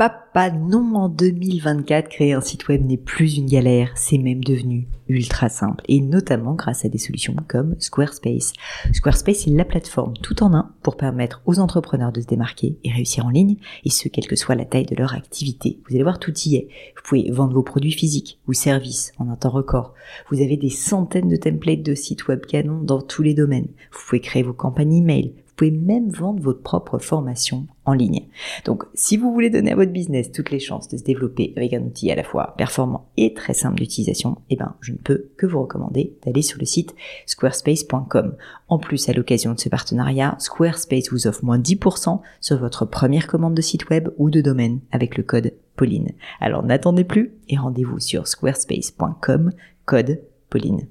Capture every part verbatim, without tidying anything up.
papa, non, en deux mille vingt-quatre, créer un site web n'est plus une galère, c'est même devenu ultra simple, et notamment grâce à des solutions comme Squarespace. Squarespace est la plateforme tout en un pour permettre aux entrepreneurs de se démarquer et réussir en ligne, et ce, quelle que soit la taille de leur activité. Vous allez voir, tout y est. Vous pouvez vendre vos produits physiques ou services en un temps record. Vous avez des centaines de templates de sites web canons dans tous les domaines. Vous pouvez créer vos campagnes email. Vous pouvez même vendre votre propre formation en ligne. Donc, si vous voulez donner à votre business toutes les chances de se développer avec un outil à la fois performant et très simple d'utilisation, eh ben, je ne peux que vous recommander d'aller sur le site squarespace point com. En plus, à l'occasion de ce partenariat, Squarespace vous offre moins dix pour cent sur votre première commande de site web ou de domaine avec le code Pauline. Alors, n'attendez plus et rendez-vous sur squarespace point com, code Pauline.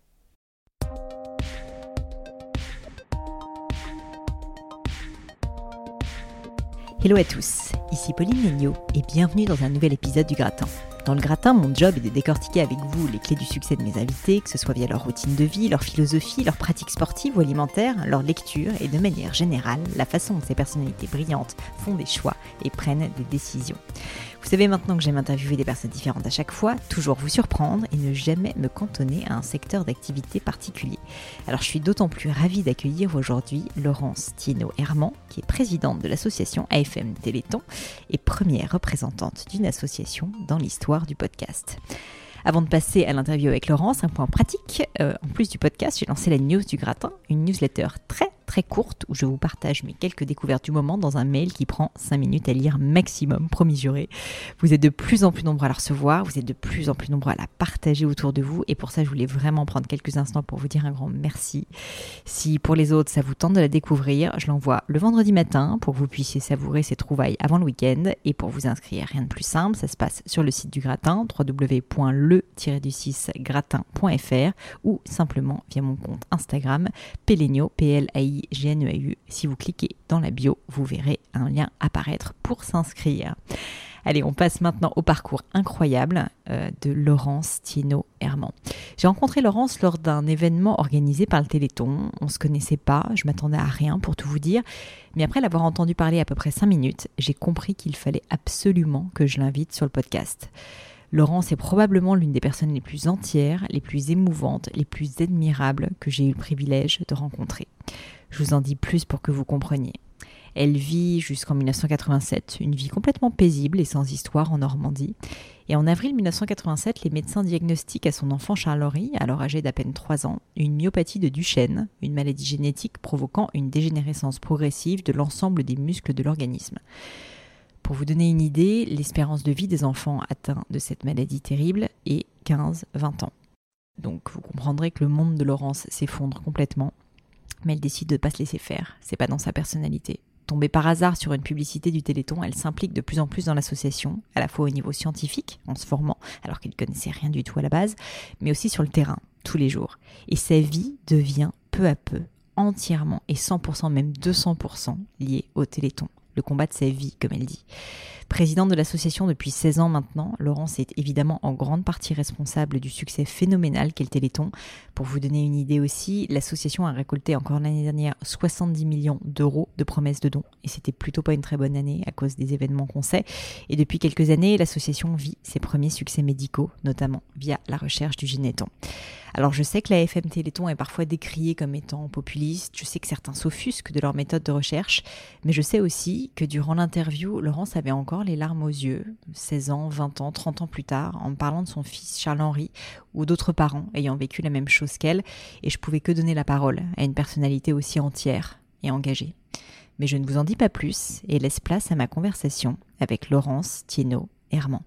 Hello à tous, ici Pauline Léniaud et bienvenue dans un nouvel épisode du Gratin. Dans le Gratin, mon job est de décortiquer avec vous les clés du succès de mes invités, que ce soit via leur routine de vie, leur philosophie, leurs pratiques sportives ou alimentaires, leur lecture et de manière générale, la façon dont ces personnalités brillantes font des choix et prennent des décisions. Vous savez maintenant que j'aime interviewer des personnes différentes à chaque fois, toujours vous surprendre et ne jamais me cantonner à un secteur d'activité particulier. Alors je suis d'autant plus ravie d'accueillir aujourd'hui Laurence Thiénot-Herman, qui est présidente de l'association A F M Téléthon et première représentante d'une association dans l'histoire du podcast. Avant de passer à l'interview avec Laurence, un point pratique. Euh, en plus du podcast, j'ai lancé la news du Gratin, une newsletter très très courte où je vous partage mes quelques découvertes du moment dans un mail qui prend cinq minutes à lire maximum, promis juré. Vous êtes de plus en plus nombreux à la recevoir, vous êtes de plus en plus nombreux à la partager autour de vous et pour ça je voulais vraiment prendre quelques instants pour vous dire un grand merci. Si pour les autres ça vous tente de la découvrir, je l'envoie le vendredi matin pour que vous puissiez savourer ces trouvailles avant le week-end et pour vous inscrire, rien de plus simple, ça se passe sur le site du Gratin, w w w point le tiret du six gratin point f r ou simplement via mon compte Instagram, Pelenio, P L A I G N E A U. Si vous cliquez dans la bio, vous verrez un lien apparaître pour s'inscrire. Allez, on passe maintenant au parcours incroyable euh, de Laurence Thiénot-Herman. J'ai rencontré Laurence lors d'un événement organisé par le Téléthon. On ne se connaissait pas, je m'attendais à rien pour tout vous dire. Mais après l'avoir entendu parler à peu près cinq minutes, j'ai compris qu'il fallait absolument que je l'invite sur le podcast. Laurence est probablement l'une des personnes les plus entières, les plus émouvantes, les plus admirables que j'ai eu le privilège de rencontrer. Je vous en dis plus pour que vous compreniez. Elle vit jusqu'en dix-neuf cent quatre-vingt-sept, une vie complètement paisible et sans histoire en Normandie. Et en avril dix-neuf cent quatre-vingt-sept, les médecins diagnostiquent à son enfant Charles-Henri, alors âgé d'à peine trois ans, une myopathie de Duchenne, une maladie génétique provoquant une dégénérescence progressive de l'ensemble des muscles de l'organisme. Pour vous donner une idée, l'espérance de vie des enfants atteints de cette maladie terrible est quinze à vingt ans. Donc vous comprendrez que le monde de Laurence s'effondre complètement, mais elle décide de ne pas se laisser faire, c'est pas dans sa personnalité. Tombée par hasard sur une publicité du Téléthon, elle s'implique de plus en plus dans l'association, à la fois au niveau scientifique, en se formant, alors qu'elle ne connaissait rien du tout à la base, mais aussi sur le terrain, tous les jours. Et sa vie devient peu à peu, entièrement et cent pour cent, même deux cents pour cent liée au Téléthon. Le combat de sa vie, comme elle dit. Présidente de l'association depuis seize ans maintenant, Laurence est évidemment en grande partie responsable du succès phénoménal qu'est le Téléthon. Pour vous donner une idée aussi, l'association a récolté encore l'année dernière soixante-dix millions d'euros de promesses de dons. Et c'était plutôt pas une très bonne année à cause des événements qu'on sait. Et depuis quelques années, l'association vit ses premiers succès médicaux, notamment via la recherche du Généton. Alors je sais que la F M Téléthon est parfois décriée comme étant populiste, je sais que certains s'offusquent de leur méthode de recherche, mais je sais aussi que durant l'interview, Laurence avait encore les larmes aux yeux, seize ans, vingt ans, trente ans plus tard, en me parlant de son fils Charles-Henri ou d'autres parents ayant vécu la même chose qu'elle, et je pouvais que donner la parole à une personnalité aussi entière et engagée. Mais je ne vous en dis pas plus et laisse place à ma conversation avec Laurence Thiénot-Herman.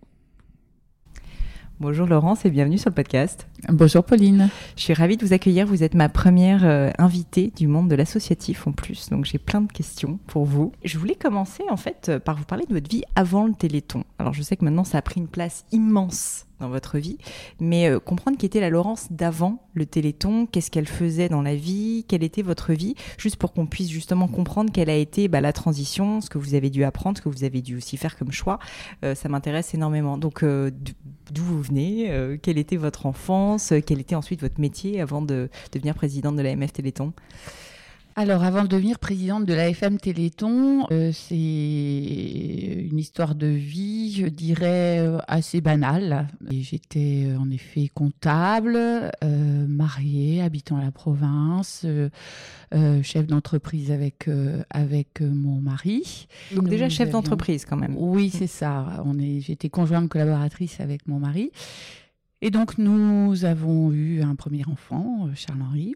Bonjour Laurence et bienvenue sur le podcast. Bonjour Pauline. Je suis ravie de vous accueillir. Vous êtes ma première euh, invitée du monde de l'associatif en plus, donc j'ai plein de questions pour vous. Je voulais commencer en fait par vous parler de votre vie avant le Téléthon. Alors je sais que maintenant ça a pris une place immense dans votre vie, mais euh, comprendre qui était la Laurence d'avant le Téléthon, qu'est-ce qu'elle faisait dans la vie, quelle était votre vie, juste pour qu'on puisse justement comprendre quelle a été bah, la transition, ce que vous avez dû apprendre, ce que vous avez dû aussi faire comme choix, euh, ça m'intéresse énormément. Donc euh, d'où vous venez, euh, quelle était votre enfance, euh, quel était ensuite votre métier avant de devenir présidente de l'A M F Téléthon? Alors, avant de devenir présidente de l'A F M Téléthon, euh, c'est une histoire de vie, je dirais, assez banale. Et j'étais en effet comptable, euh, mariée, habitant à la province, euh, euh, chef d'entreprise avec, euh, avec mon mari. Donc déjà Nous chef avions... d'entreprise quand même. Oui, c'est ça. On est... J'étais conjointe collaboratrice avec mon mari. Et donc nous avons eu un premier enfant, Charles-Henri.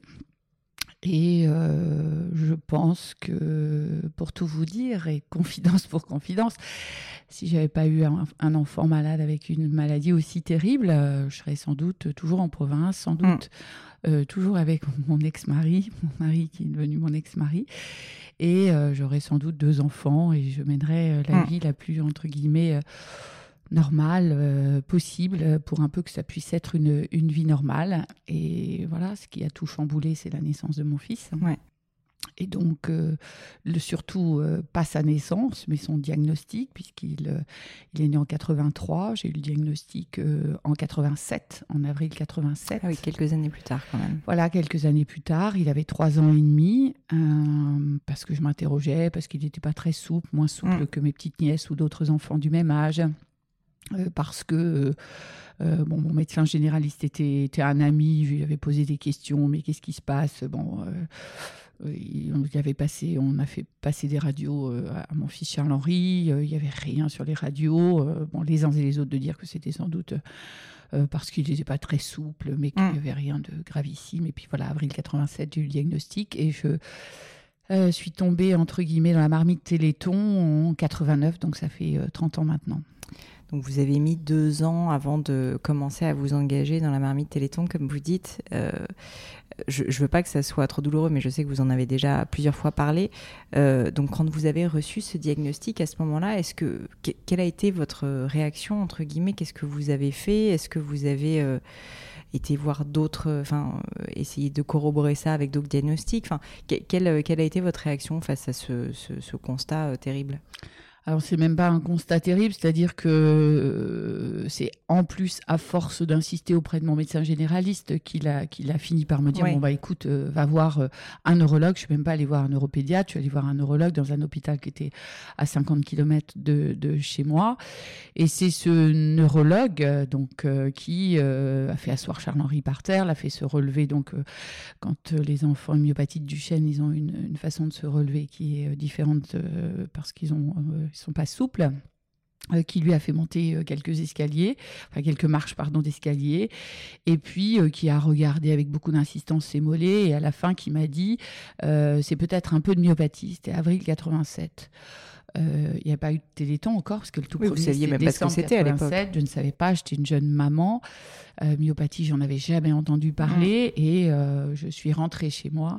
Et euh, je pense que, pour tout vous dire, et confidence pour confidence, si j'avais pas eu un, un enfant malade avec une maladie aussi terrible, euh, je serais sans doute toujours en province, sans doute mmh. euh, toujours avec mon ex-mari, mon mari qui est devenu mon ex-mari, et euh, j'aurais sans doute deux enfants et je mènerais euh, la mmh. vie la plus, entre guillemets, euh, normale euh, possible pour un peu que ça puisse être une, une vie normale. Et voilà, ce qui a tout chamboulé, c'est la naissance de mon fils. Ouais. Et donc, euh, le, surtout, euh, pas sa naissance, mais son diagnostic, puisqu'il euh, il est né en quatre-vingt-trois. J'ai eu le diagnostic euh, en quatre-vingt-sept, en avril quatre-vingt-sept. Ah oui, quelques années plus tard quand même. Voilà, quelques années plus tard. Il avait trois ans et demi, euh, parce que je m'interrogeais, parce qu'il n'était pas très souple, moins souple mmh. que mes petites nièces ou d'autres enfants du même âge. Euh, parce que euh, bon, mon médecin généraliste était, était un ami, je lui avais posé des questions, mais qu'est-ce qui se passe ? Bon, euh, il, on, y avait passé, on a fait passer des radios euh, à mon fils Charles-Henri, euh, il n'y avait rien sur les radios, euh, bon, les uns et les autres de dire que c'était sans doute euh, parce qu'il n'était pas très souple, mais qu'il n'y avait rien de gravissime. Et puis voilà, avril quatre-vingt-sept, j'ai eu le diagnostic et je... Euh, suis tombée, entre guillemets, dans la marmite Téléthon en quatre-vingt-neuf, donc ça fait euh, trente ans maintenant. Donc vous avez mis deux ans avant de commencer à vous engager dans la marmite Téléthon, comme vous dites. Euh, je ne veux pas que ça soit trop douloureux, mais je sais que vous en avez déjà plusieurs fois parlé. Euh, donc quand vous avez reçu ce diagnostic, à ce moment-là, est-ce que, que quelle a été votre réaction, entre guillemets ? Qu'est-ce que vous avez fait ? Est-ce que vous avez... Euh, été voir d'autres, enfin, euh, essayer de corroborer ça avec d'autres diagnostics. Enfin, que, quelle, quelle a été votre réaction face à ce, ce, ce constat euh, terrible ? Alors, c'est même pas un constat terrible, c'est-à-dire que euh, c'est en plus, à force d'insister auprès de mon médecin généraliste, qu'il a, qu'il a fini par me dire, ouais. bon, bah écoute, euh, va voir euh, un neurologue. Je suis même pas allée voir un neuropédiatre, je suis allée voir un neurologue dans un hôpital qui était à cinquante kilomètres de, de chez moi. Et c'est ce neurologue, euh, donc, euh, qui euh, a fait asseoir Charles-Henri par terre, l'a fait se relever. Donc, euh, quand euh, les enfants myopathies de Duchenne, ils ont une, une façon de se relever qui est euh, différente euh, parce qu'ils ont... Euh, ils sont pas souples, euh, qui lui a fait monter euh, quelques escaliers, enfin quelques marches pardon d'escalier, et puis euh, qui a regardé avec beaucoup d'insistance ses mollets, et à la fin qui m'a dit euh, c'est peut-être un peu de myopathie. C'était avril quatre-vingt-sept. Il euh, n'y a pas eu de Téléthon encore, parce que le tout oui, premier, vous saviez c'était même pas ce que c'était à l'époque. Je ne savais pas, j'étais une jeune maman. Euh, myopathie, j'en avais jamais entendu parler, mmh. et euh, je suis rentrée chez moi.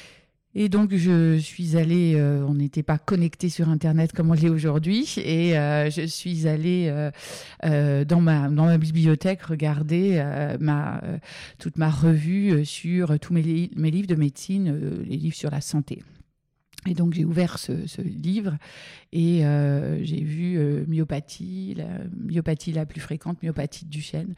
Et donc, je suis allée, euh, on n'était pas connectés sur Internet comme on l'est aujourd'hui, et euh, je suis allée euh, euh, dans, ma, dans ma bibliothèque regarder euh, ma, euh, toute ma revue sur tous mes, li- mes livres de médecine, euh, les livres sur la santé. Et donc, j'ai ouvert ce, ce livre et euh, j'ai vu euh, myopathie, la myopathie la plus fréquente, myopathie de Duchenne.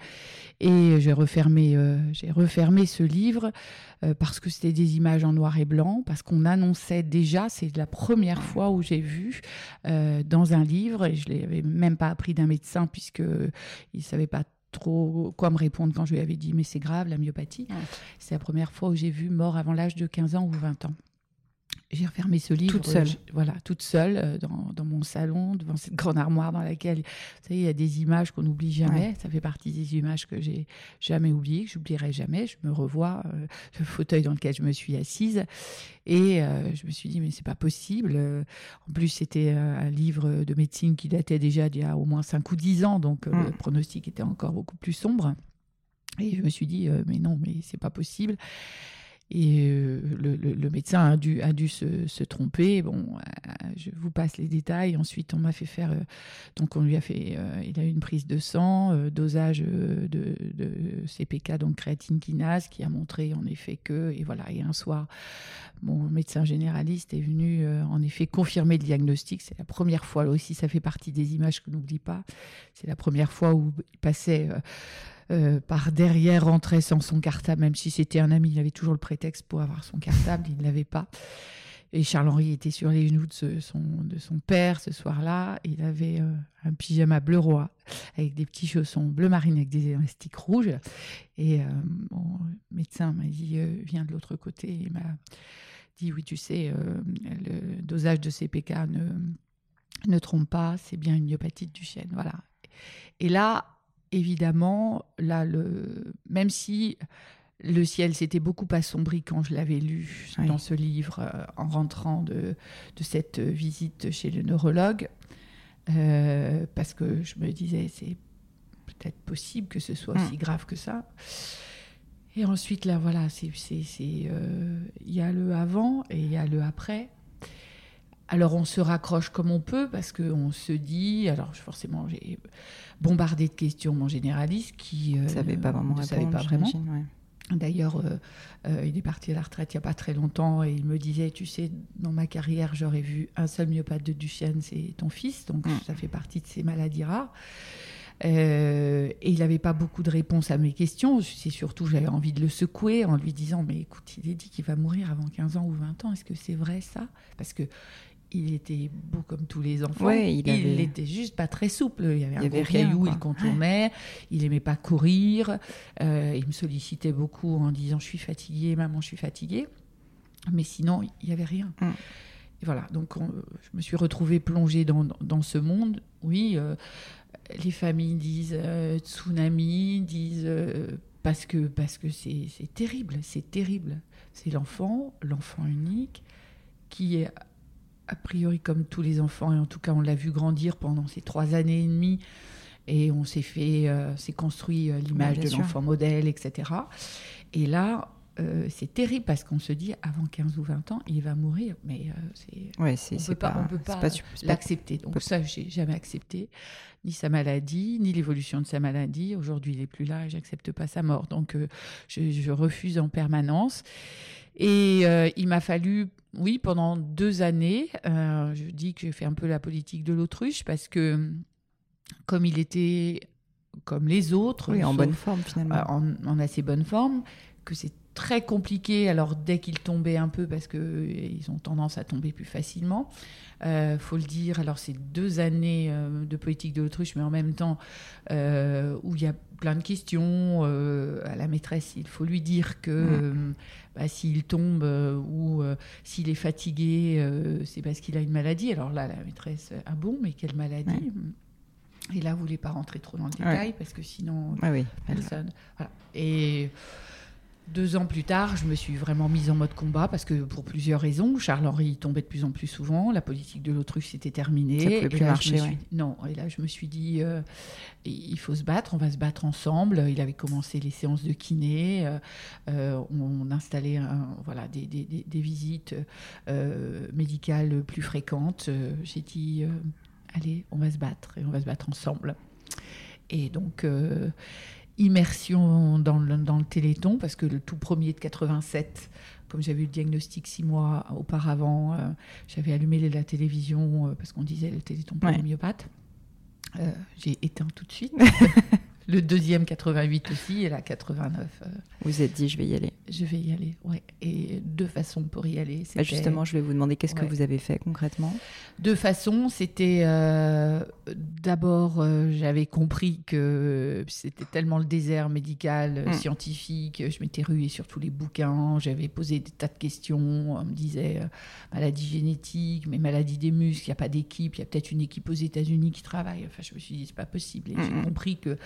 Et j'ai refermé, euh, j'ai refermé ce livre euh, parce que c'était des images en noir et blanc, parce qu'on annonçait déjà, c'est la première fois où j'ai vu euh, dans un livre, et je ne l'avais même pas appris d'un médecin puisqu'il ne savait pas trop quoi me répondre quand je lui avais dit « mais c'est grave, la myopathie ouais. ». C'est la première fois où j'ai vu mort avant l'âge de quinze ans ou vingt ans. J'ai refermé ce livre toute seule, euh, voilà, toute seule euh, dans, dans mon salon, devant cette grande armoire dans laquelle, vous savez, il y a des images qu'on n'oublie jamais. Ouais. Ça fait partie des images que j'ai jamais oubliées, que j'oublierai jamais. Je me revois euh, le fauteuil dans lequel je me suis assise et euh, je me suis dit mais c'est pas possible. En plus, c'était un livre de médecine qui datait déjà d'il y a au moins cinq ou dix ans, donc euh, mmh. le pronostic était encore beaucoup plus sombre. Et je me suis dit euh, mais non, mais c'est pas possible. Et euh, le, le, le médecin a dû, a dû se, se tromper. Bon, euh, je vous passe les détails. Ensuite, on m'a fait faire... Euh, donc, on lui a fait... Euh, il a eu une prise de sang, euh, dosage euh, de, de C P K, donc créatine kinase, qui a montré en effet que... Et voilà, et un soir, mon médecin généraliste est venu euh, en effet confirmer le diagnostic. C'est la première fois, là aussi, ça fait partie des images que n'oublie pas. C'est la première fois où il passait... Euh, Euh, par derrière, rentrait sans son cartable, même si c'était un ami, il avait toujours le prétexte pour avoir son cartable, il ne l'avait pas. Et Charles-Henri était sur les genoux de, ce, son, de son père ce soir-là. Il avait euh, un pyjama bleu roi avec des petits chaussons bleu marine avec des élastiques rouges. Et euh, mon médecin m'a dit euh, « Viens de l'autre côté ». Il m'a dit « Oui, tu sais, euh, le dosage de C P K ne, ne trompe pas, c'est bien une myopathe du chêne. » Voilà. Et là, évidemment, là, le, même si... Le ciel s'était beaucoup assombri quand je l'avais lu oui. dans ce livre euh, en rentrant de, de cette visite chez le neurologue, euh, parce que je me disais c'est peut-être possible que ce soit aussi mmh. grave que ça. Et ensuite, là, voilà, c'est, c'est, c'est, euh, y a le avant et il y a le après. Alors, on se raccroche comme on peut parce qu'on se dit... Alors, forcément, j'ai bombardé de questions mon généraliste qui euh, ne savait pas vraiment. Ne savait pas vraiment. Ouais. D'ailleurs, euh, euh, il est parti à la retraite il n'y a pas très longtemps et il me disait, tu sais, dans ma carrière, j'aurais vu un seul myopathe de Duchenne, c'est ton fils, donc mmh. ça fait partie de ces maladies rares. Euh, et il n'avait pas beaucoup de réponses à mes questions. C'est surtout, j'avais envie de le secouer en lui disant, mais écoute, il est dit qu'il va mourir avant quinze ans ou vingt ans, est-ce que c'est vrai ça ? Parce que il était beau comme tous les enfants. Ouais, il, avait... il était juste pas très souple. Il y avait il un y avait gros rien, caillou, quoi. Il contournait. Il aimait pas courir. Euh, il me sollicitait beaucoup en disant « Je suis fatiguée, maman, je suis fatiguée ». Mais sinon, il y avait rien. Mm. Et voilà, donc on, je me suis retrouvée plongée dans, dans ce monde. Oui, euh, les familles disent euh, tsunami, disent... Euh, parce que, parce que c'est, c'est terrible, c'est terrible. C'est l'enfant, l'enfant unique, qui est... a priori comme tous les enfants, et en tout cas on l'a vu grandir pendant ces trois années et demie, et on s'est fait, euh, s'est construit euh, l'image de sûr. L'enfant modèle, et cetera. Et là, euh, c'est terrible parce qu'on se dit avant quinze ou vingt ans, il va mourir, mais euh, c'est, ouais, c'est, on c'est peut pas, pas, on peut pas, pas l'accepter. Donc ça, j'ai jamais accepté, ni sa maladie, ni l'évolution de sa maladie. Aujourd'hui, il est plus là et j'accepte pas sa mort. Donc euh, je, je refuse en permanence. Et euh, il m'a fallu, oui, pendant deux années, euh, je dis que j'ai fait un peu la politique de l'autruche parce que comme il était comme les autres, oui, en sauf, bonne forme finalement, en, en assez bonne forme, que c'est très compliqué. Alors dès qu'il tombait un peu, parce que ils ont tendance à tomber plus facilement, euh, faut le dire. Alors c'est deux années euh, de politique de l'autruche, mais en même temps euh, où il y a plein de questions euh, à la maîtresse. Il faut lui dire que mmh. euh, bah, s'il tombe euh, ou euh, s'il est fatigué, euh, c'est parce qu'il a une maladie. Alors là, la maîtresse, ah bon, mais quelle maladie ? Ouais. Et là, vous ne voulez pas rentrer trop dans le détail, ouais. parce que sinon, ouais, oui. personne... Voilà. Et... Deux ans plus tard, je me suis vraiment mise en mode combat parce que pour plusieurs raisons. Charles-Henri tombait de plus en plus souvent, la politique de l'autruche s'était terminée. Ça pouvait plus marcher, suis... ouais. Non, et là je me suis dit, euh, il faut se battre, on va se battre ensemble. Il avait commencé les séances de kiné, euh, euh, on installait un, voilà, des, des, des, des visites euh, médicales plus fréquentes. Euh, j'ai dit, euh, allez, on va se battre et on va se battre ensemble. Et donc... Euh, immersion dans le, dans le Téléthon, parce que le tout premier de quatre-vingt-sept, comme j'avais eu le diagnostic six mois auparavant, euh, j'avais allumé la télévision, euh, parce qu'on disait le Téléthon pour ouais. les myopathes. Euh, j'ai éteint tout de suite. Le deuxième, quatre-vingt-huit aussi, et la quatre-vingt-neuf. Euh, vous êtes dit, je vais y aller. Je vais y aller, oui. Et deux façons pour y aller. Bah justement, je vais vous demander qu'est-ce ouais. que vous avez fait concrètement ? Deux façons. C'était euh, d'abord, euh, j'avais compris que c'était tellement le désert médical, mmh. scientifique. Je m'étais ruée sur tous les bouquins. J'avais posé des tas de questions. On me disait euh, maladie génétique, mais maladie des muscles. Il n'y a pas d'équipe. Il y a peut-être une équipe aux États-Unis qui travaille. Enfin, je me suis dit, c'est pas possible. Et mmh. j'ai compris que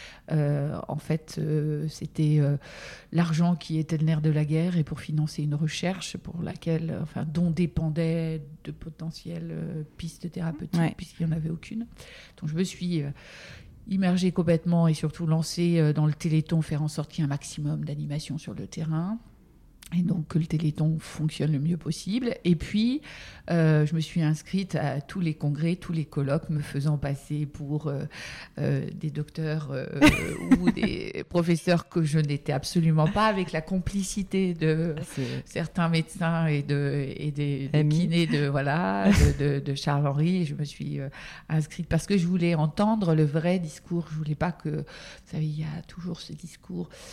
Euh, en fait, euh, c'était euh, l'argent qui était le nerf de la guerre et pour financer une recherche pour laquelle, enfin, dont dépendaient de potentielles euh, pistes thérapeutiques, ouais. puisqu'il n'y en avait aucune. Donc, je me suis euh, immergée complètement et surtout lancée euh, dans le Téléthon, faire en sorte qu'il y ait un maximum d'animation sur le terrain. Et donc que le Téléthon fonctionne le mieux possible. Et puis, euh, je me suis inscrite à tous les congrès, tous les colloques, me faisant passer pour euh, euh, des docteurs euh, ou des professeurs que je n'étais absolument pas, avec la complicité de C'est... certains médecins et de, et des, des kinés de, voilà, de, de, de Charles-Henri. Et je me suis euh, inscrite parce que je voulais entendre le vrai discours. Je ne voulais pas que... Vous savez, il y a toujours ce discours...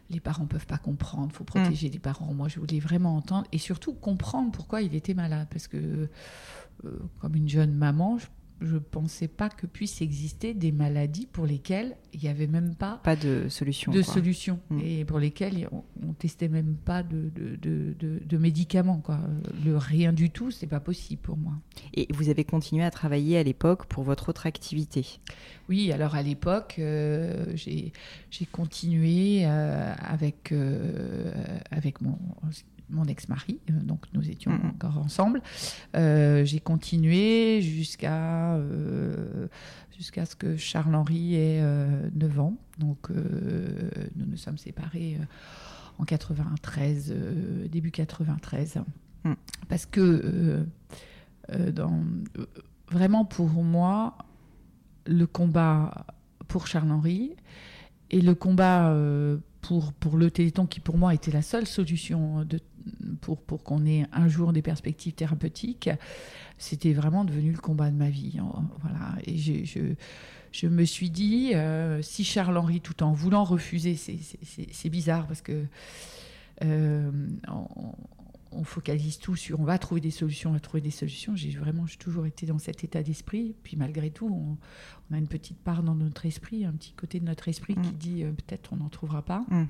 les parents peuvent pas comprendre, il faut protéger mmh. les parents. Moi, je voulais vraiment entendre et surtout comprendre pourquoi il était malade. Parce que, euh, comme une jeune maman, je ne pensais pas que puissent exister des maladies pour lesquelles il n'y avait même pas... Pas de solution. De quoi. solution. Mmh. Et pour lesquelles on ne testait même pas de, de, de, de, de médicaments. Quoi. Le rien du tout, ce n'est pas possible pour moi. Et vous avez continué à travailler à l'époque pour votre autre activité ? Oui, alors à l'époque, euh, j'ai, j'ai continué euh, avec, euh, avec mon... mon ex-mari, donc nous étions mmh. encore ensemble. Euh, j'ai continué jusqu'à, euh, jusqu'à ce que Charles-Henri ait euh, neuf ans. Donc euh, nous nous sommes séparés euh, en quatre-vingt-treize, euh, début quatre-vingt-treize. Mmh. Parce que euh, euh, dans, euh, vraiment pour moi, le combat pour Charles-Henri et le combat euh, pour, pour le Téléthon, qui pour moi était la seule solution de, pour, pour qu'on ait un jour des perspectives thérapeutiques, c'était vraiment devenu le combat de ma vie. Voilà. Et je, je, je me suis dit, euh, si Charles-Henri, tout en voulant refuser, c'est, c'est, c'est, c'est bizarre parce que euh, on, on focalise tout sur on va trouver des solutions, on va trouver des solutions. J'ai vraiment j'ai toujours été dans cet état d'esprit. Puis malgré tout, on, on a une petite part dans notre esprit, un petit côté de notre esprit mmh. qui dit euh, peut-être on n'en trouvera pas. Mmh.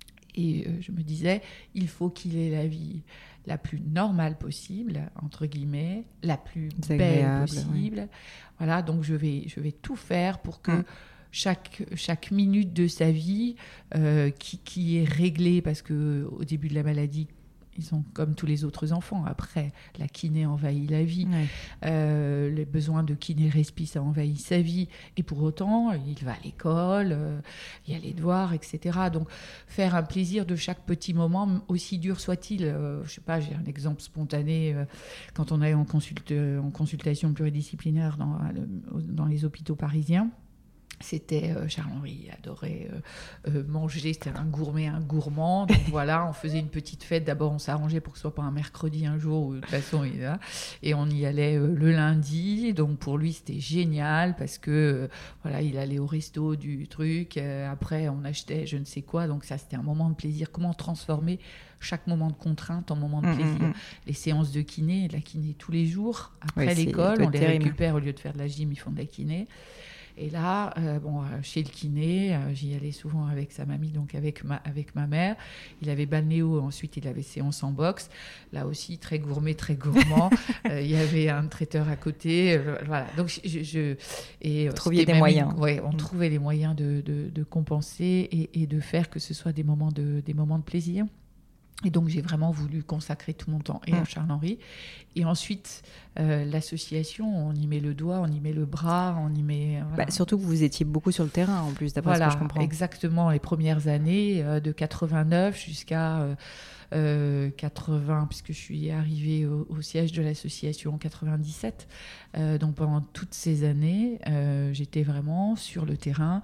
Et euh, je me disais, il faut qu'il ait la vie la plus normale possible, entre guillemets, la plus belle possible. Oui. Voilà, donc je vais, je vais tout faire pour que mmh. chaque, chaque minute de sa vie, euh, qui, qui est réglée, parce qu'au début de la maladie, ils sont comme tous les autres enfants. Après, la kiné envahit la vie. Ouais. Euh, les besoins de kiné-respi, ça envahit sa vie. Et pour autant, il va à l'école, euh, il y a les devoirs, et cetera. Donc, faire un plaisir de chaque petit moment, aussi dur soit-il. Euh, je ne sais pas, j'ai un exemple spontané. Euh, quand on est en, consulte, en consultation pluridisciplinaire dans, dans les hôpitaux parisiens, c'était euh, Charles-Henri adorait euh, euh, manger, c'était un gourmet, un gourmand. Donc voilà, on faisait une petite fête. D'abord, on s'arrangeait pour que ce soit pas un mercredi un jour, où, de toute façon, il, hein, et on y allait euh, le lundi. Donc pour lui, c'était génial parce que euh, voilà, il allait au resto du truc. Euh, après, on achetait je ne sais quoi. Donc ça, c'était un moment de plaisir. Comment transformer chaque moment de contrainte en moment de mmh, plaisir. Mmh. Les séances de kiné, de la kiné tous les jours après oui, l'école, on les terrible. récupère au lieu de faire de la gym, ils font de la kiné. Et là, euh, bon, chez le kiné, euh, j'y allais souvent avec sa mamie, donc avec ma, avec ma mère. Il avait balnéo, ensuite il avait séance en boxe. Là aussi, très gourmet, très gourmand. euh, il y avait un traiteur à côté. Euh, voilà. Donc, je, je, et, Vous trouviez des moyens. Une, ouais, on mmh. trouvait les moyens de, de, de compenser et, et de faire que ce soit des moments de, des moments de plaisir. Et donc, j'ai vraiment voulu consacrer tout mon temps et mmh. à Charles-Henri. Et ensuite, euh, l'association, on y met le doigt, on y met le bras, on y met... Voilà. Bah, surtout que vous étiez beaucoup sur le terrain, en plus, d'après voilà, ce que je comprends. Exactement. Les premières années, euh, de quatre-vingt-neuf jusqu'à euh, euh, quatre-vingts, puisque je suis arrivée au, au siège de l'association en quatre-vingt-dix-sept. Euh, donc, pendant toutes ces années, euh, j'étais vraiment sur le terrain,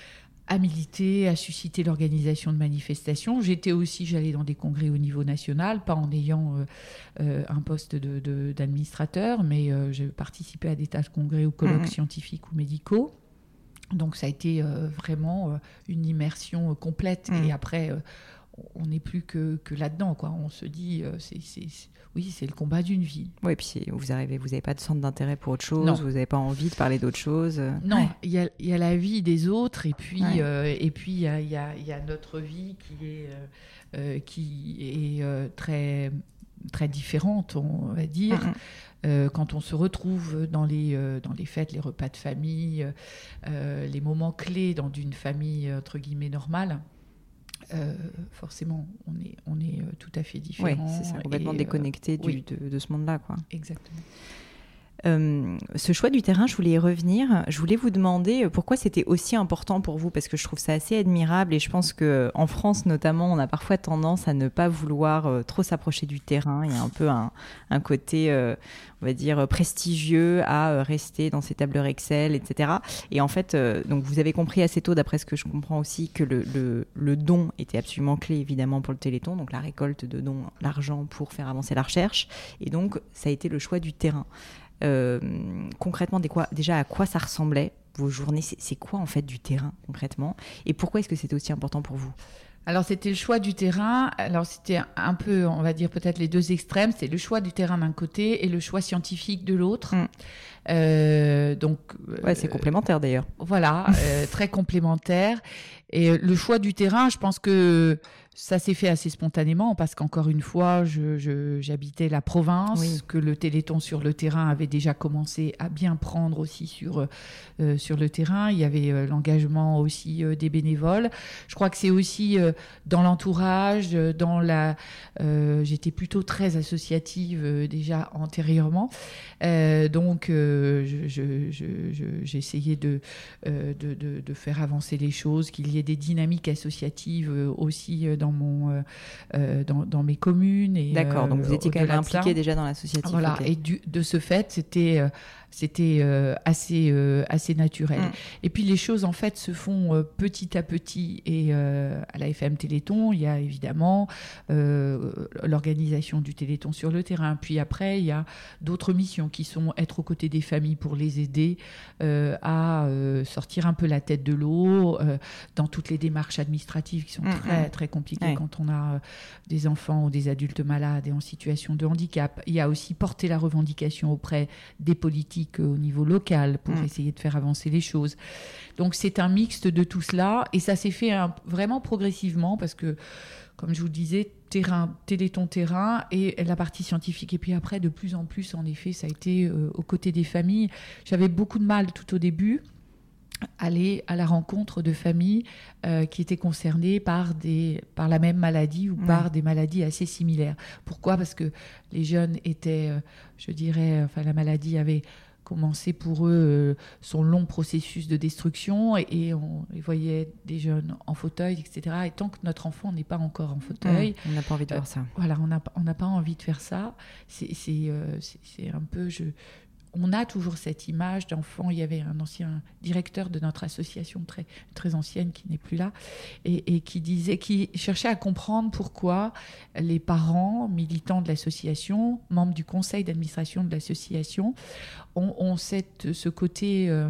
à militer, à susciter l'organisation de manifestations. J'étais aussi, j'allais dans des congrès au niveau national, pas en ayant euh, euh, un poste de, de, d'administrateur, mais euh, je participais à des tas de congrès ou colloques mmh. scientifiques ou médicaux. Donc ça a été euh, vraiment euh, une immersion euh, complète. Mmh. Et après, euh, on n'est plus que, que là-dedans, quoi. On se dit, euh, c'est, c'est, c'est, oui, c'est le combat d'une vie. Oui, et puis vous arrivez, vous n'avez pas de centre d'intérêt pour autre chose, non. Vous n'avez pas envie de parler d'autre chose. Non, il ouais. y, y a la vie des autres, et puis ouais. euh, et puis il y a, y, a, y a notre vie qui est euh, euh, qui est euh, très très différente, on va dire. Mm-hmm. Euh, quand on se retrouve dans les, euh, dans les fêtes, les repas de famille, euh, les moments clés dans une famille entre guillemets normale. Euh, forcément, on est, on est euh, tout à fait différents. Oui, c'est ça, complètement et, déconnecté euh, du, oui. de, de ce monde-là, quoi. Exactement. Euh, ce choix du terrain, je voulais y revenir. Je voulais vous demander pourquoi c'était aussi important pour vous, parce que je trouve ça assez admirable et je pense qu'en France notamment, on a parfois tendance à ne pas vouloir euh, trop s'approcher du terrain. Il y a un peu un, un côté, euh, on va dire, prestigieux à euh, rester dans ses tableurs Excel, et cetera. Et en fait, euh, donc vous avez compris assez tôt, d'après ce que je comprends aussi, que le, le, le don était absolument clé, évidemment, pour le Téléthon, donc la récolte de dons, l'argent pour faire avancer la recherche. Et donc, ça a été le choix du terrain. Euh, concrètement, des quoi, déjà, à quoi ça ressemblait vos journées? c'est, c'est quoi en fait du terrain concrètement? Et pourquoi est-ce que c'était aussi important pour vous? Alors, c'était le choix du terrain. Alors, c'était un peu, on va dire, peut-être les deux extrêmes. C'est le choix du terrain d'un côté et le choix scientifique de l'autre. Mmh. Euh, donc, ouais, c'est euh, complémentaire d'ailleurs. Voilà, euh, très complémentaire. Et le choix du terrain, je pense que ça s'est fait assez spontanément parce qu'encore une fois, je, je, j'habitais la province, oui. que le Téléthon sur le terrain avait déjà commencé à bien prendre aussi sur, euh, sur le terrain. Il y avait euh, l'engagement aussi euh, des bénévoles. Je crois que c'est aussi euh, dans l'entourage, dans la... Euh, j'étais plutôt très associative euh, déjà antérieurement. Euh, donc, euh, je, je, je, je, j'ai essayé de, euh, de, de, de faire avancer les choses, qu'il y ait des dynamiques associatives euh, aussi euh, dans, mon, euh, euh, dans, dans mes communes. Et, D'accord, donc vous étiez quand même impliqué ça. déjà dans l'associatif. Voilà, et du, de ce fait, c'était... Euh, C'était euh, assez, euh, assez naturel. Mmh. Et puis les choses, en fait, se font euh, petit à petit. Et euh, à la F M Téléthon, il y a évidemment euh, l'organisation du Téléthon sur le terrain. Puis après, il y a d'autres missions qui sont être aux côtés des familles pour les aider euh, à euh, sortir un peu la tête de l'eau euh, dans toutes les démarches administratives qui sont mmh. très, très compliquées ouais. quand on a euh, des enfants ou des adultes malades et en situation de handicap. Il y a aussi porter la revendication auprès des politiques au niveau local pour mmh. essayer de faire avancer les choses. Donc c'est un mixte de tout cela et ça s'est fait un, vraiment progressivement parce que, comme je vous le disais, terrain, Téléthon terrain et la partie scientifique. Et puis après, de plus en plus, en effet, ça a été euh, aux côtés des familles. J'avais beaucoup de mal tout au début aller à la rencontre de familles euh, qui étaient concernées par, des, par la même maladie ou mmh. par des maladies assez similaires. Pourquoi ? Parce que les jeunes étaient, euh, je dirais, enfin la maladie avait commencé pour eux euh, son long processus de destruction et, et on les voyait des jeunes en fauteuil, et cetera. Et tant que notre enfant n'est pas encore en fauteuil... Mmh, on n'a pas envie de euh, voir ça. Voilà, on n'a on n'a pas envie de faire ça. C'est, c'est, euh, c'est, c'est un peu... Je, On a toujours cette image d'enfant. Il y avait un ancien directeur de notre association très, très ancienne qui n'est plus là et, et qui disait, qui cherchait à comprendre pourquoi les parents militants de l'association, membres du conseil d'administration de l'association, ont, ont cette, ce côté. Euh,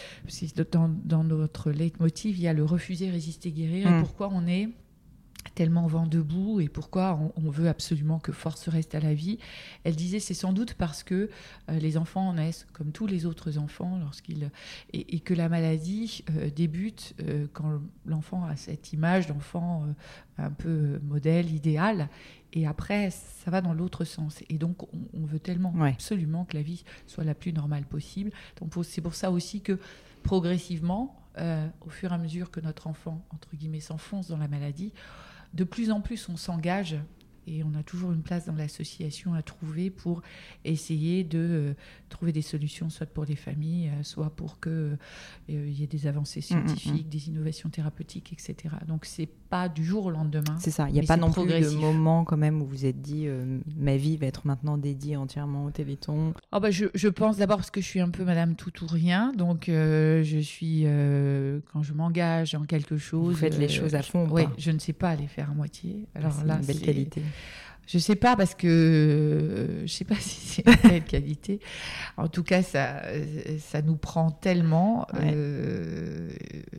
dans, dans notre leitmotiv, il y a le refuser, résister, guérir. Mmh. Et pourquoi on est tellement vent debout et pourquoi on, on veut absolument que force reste à la vie. Elle disait c'est sans doute parce que euh, les enfants naissent comme tous les autres enfants lorsqu'ils et, et que la maladie euh, débute euh, quand l'enfant a cette image d'enfant euh, un peu modèle, idéal, et après ça va dans l'autre sens. Et donc on, on veut tellement ouais. absolument que la vie soit la plus normale possible. Donc c'est pour ça aussi que progressivement, euh, au fur et à mesure que notre enfant entre guillemets s'enfonce dans la maladie, de plus en plus, on s'engage et on a toujours une place dans l'association à trouver pour essayer de euh, trouver des solutions, soit pour les familles, euh, soit pour qu'il euh, y ait des avancées scientifiques, mmh, mmh. des innovations thérapeutiques, et cetera. Donc, c'est pas du jour au lendemain. C'est ça, il n'y a pas non plus de moment quand même où vous êtes dit euh, ma vie va être maintenant dédiée entièrement au Téléthon. Oh bah je, je pense d'abord parce que je suis un peu madame tout ou rien, donc euh, je suis, euh, quand je m'engage en quelque chose... Vous faites euh, les choses à fond. Oui, je ne sais pas les faire à moitié. Alors c'est là, une belle c'est... qualité. Je sais pas parce que euh, je sais pas si c'est une belle qualité. En tout cas, ça, ça nous prend tellement. Ouais. Euh,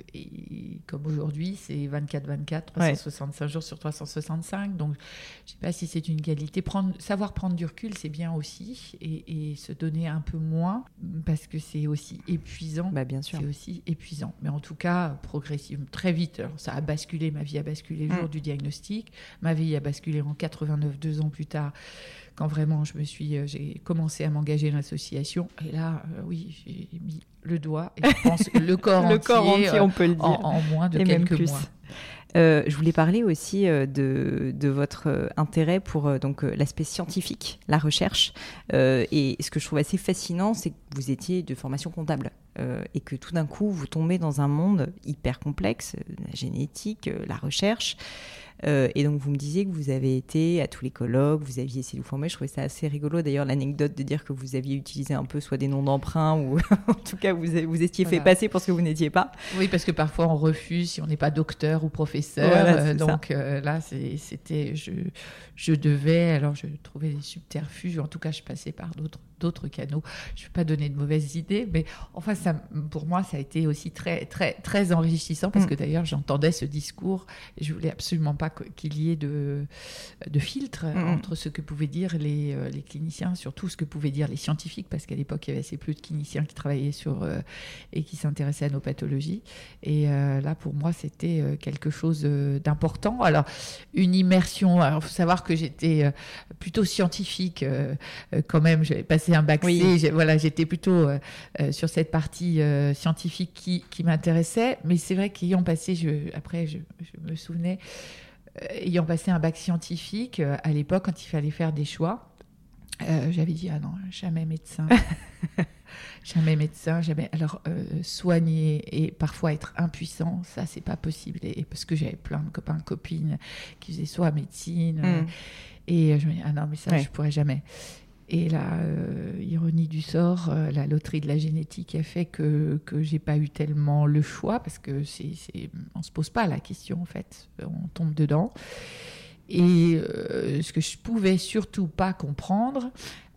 et comme aujourd'hui, c'est vingt-quatre vingt-quatre, trois cent soixante-cinq ouais. jours sur trois cent soixante-cinq. Donc, je sais pas si c'est une qualité. Prendre, savoir prendre du recul, c'est bien aussi, et, et se donner un peu moins parce que c'est aussi épuisant. Bah, bien sûr. C'est aussi épuisant. Mais en tout cas, progressivement, très vite. Alors, ça a basculé. Ma vie a basculé le jour mmh. du diagnostic. Ma vie a basculé en quatre-vingt-neuf. Deux ans plus tard, quand vraiment je me suis, euh, j'ai commencé à m'engager dans l'association. Et là, euh, oui, j'ai mis le doigt et je pense que le corps le entier, corps entier, on peut le dire, en, en moins de et quelques même plus. mois. Euh, je voulais parler aussi euh, de, de votre euh, intérêt pour euh, donc, euh, l'aspect scientifique, la recherche. Euh, et ce que je trouve assez fascinant, c'est que vous étiez de formation comptable euh, et que tout d'un coup, vous tombez dans un monde hyper complexe, la génétique, euh, la recherche. Euh, et donc, vous me disiez que vous avez été à tous les colloques, vous aviez essayé de vous former. Je trouvais ça assez rigolo, d'ailleurs, l'anecdote de dire que vous aviez utilisé un peu soit des noms d'emprunt ou en tout cas, vous, vous étiez voilà. fait passer pour ce que vous n'étiez pas. Oui, parce que parfois, on refuse si on n'est pas docteur ou professeur. Voilà, euh, donc euh, là, c'est, c'était... Je, je devais... Alors, je trouvais des subterfuges. En tout cas, je passais par d'autres, d'autres canaux. Je ne vais pas donner de mauvaises idées, mais enfin, ça, pour moi, ça a été aussi très, très, très enrichissant parce mmh. que d'ailleurs, j'entendais ce discours et je ne voulais absolument pas qu'il y ait de, de filtre mmh. entre ce que pouvaient dire les, les cliniciens, surtout ce que pouvaient dire les scientifiques, parce qu'à l'époque, il y avait assez peu de cliniciens qui travaillaient sur euh, et qui s'intéressaient à nos pathologies. Et euh, là, pour moi, c'était euh, quelque chose euh, d'important. Alors, une immersion, il faut savoir que j'étais euh, plutôt scientifique euh, euh, quand même. J'avais passé un bac oui. C, j'ai, voilà, j'étais plutôt euh, euh, sur cette partie euh, scientifique qui, qui m'intéressait. Mais c'est vrai qu'ayant passé, je, après, je, je me souvenais, euh, ayant passé un bac scientifique, euh, à l'époque, quand il fallait faire des choix, euh, j'avais dit, ah non, jamais médecin. Jamais médecin, jamais. Alors, euh, soigner et parfois être impuissant, ça, c'est pas possible. Et, parce que j'avais plein de copains, copines qui faisaient soit médecine. Mm. Euh, et je me dis, ah non, mais ça, ouais. je pourrais jamais. Et la euh, ironie du sort, euh, la loterie de la génétique a fait que que j'ai pas eu tellement le choix parce que c'est, c'est on se pose pas la question en fait, on tombe dedans. Et euh, ce que je pouvais surtout pas comprendre,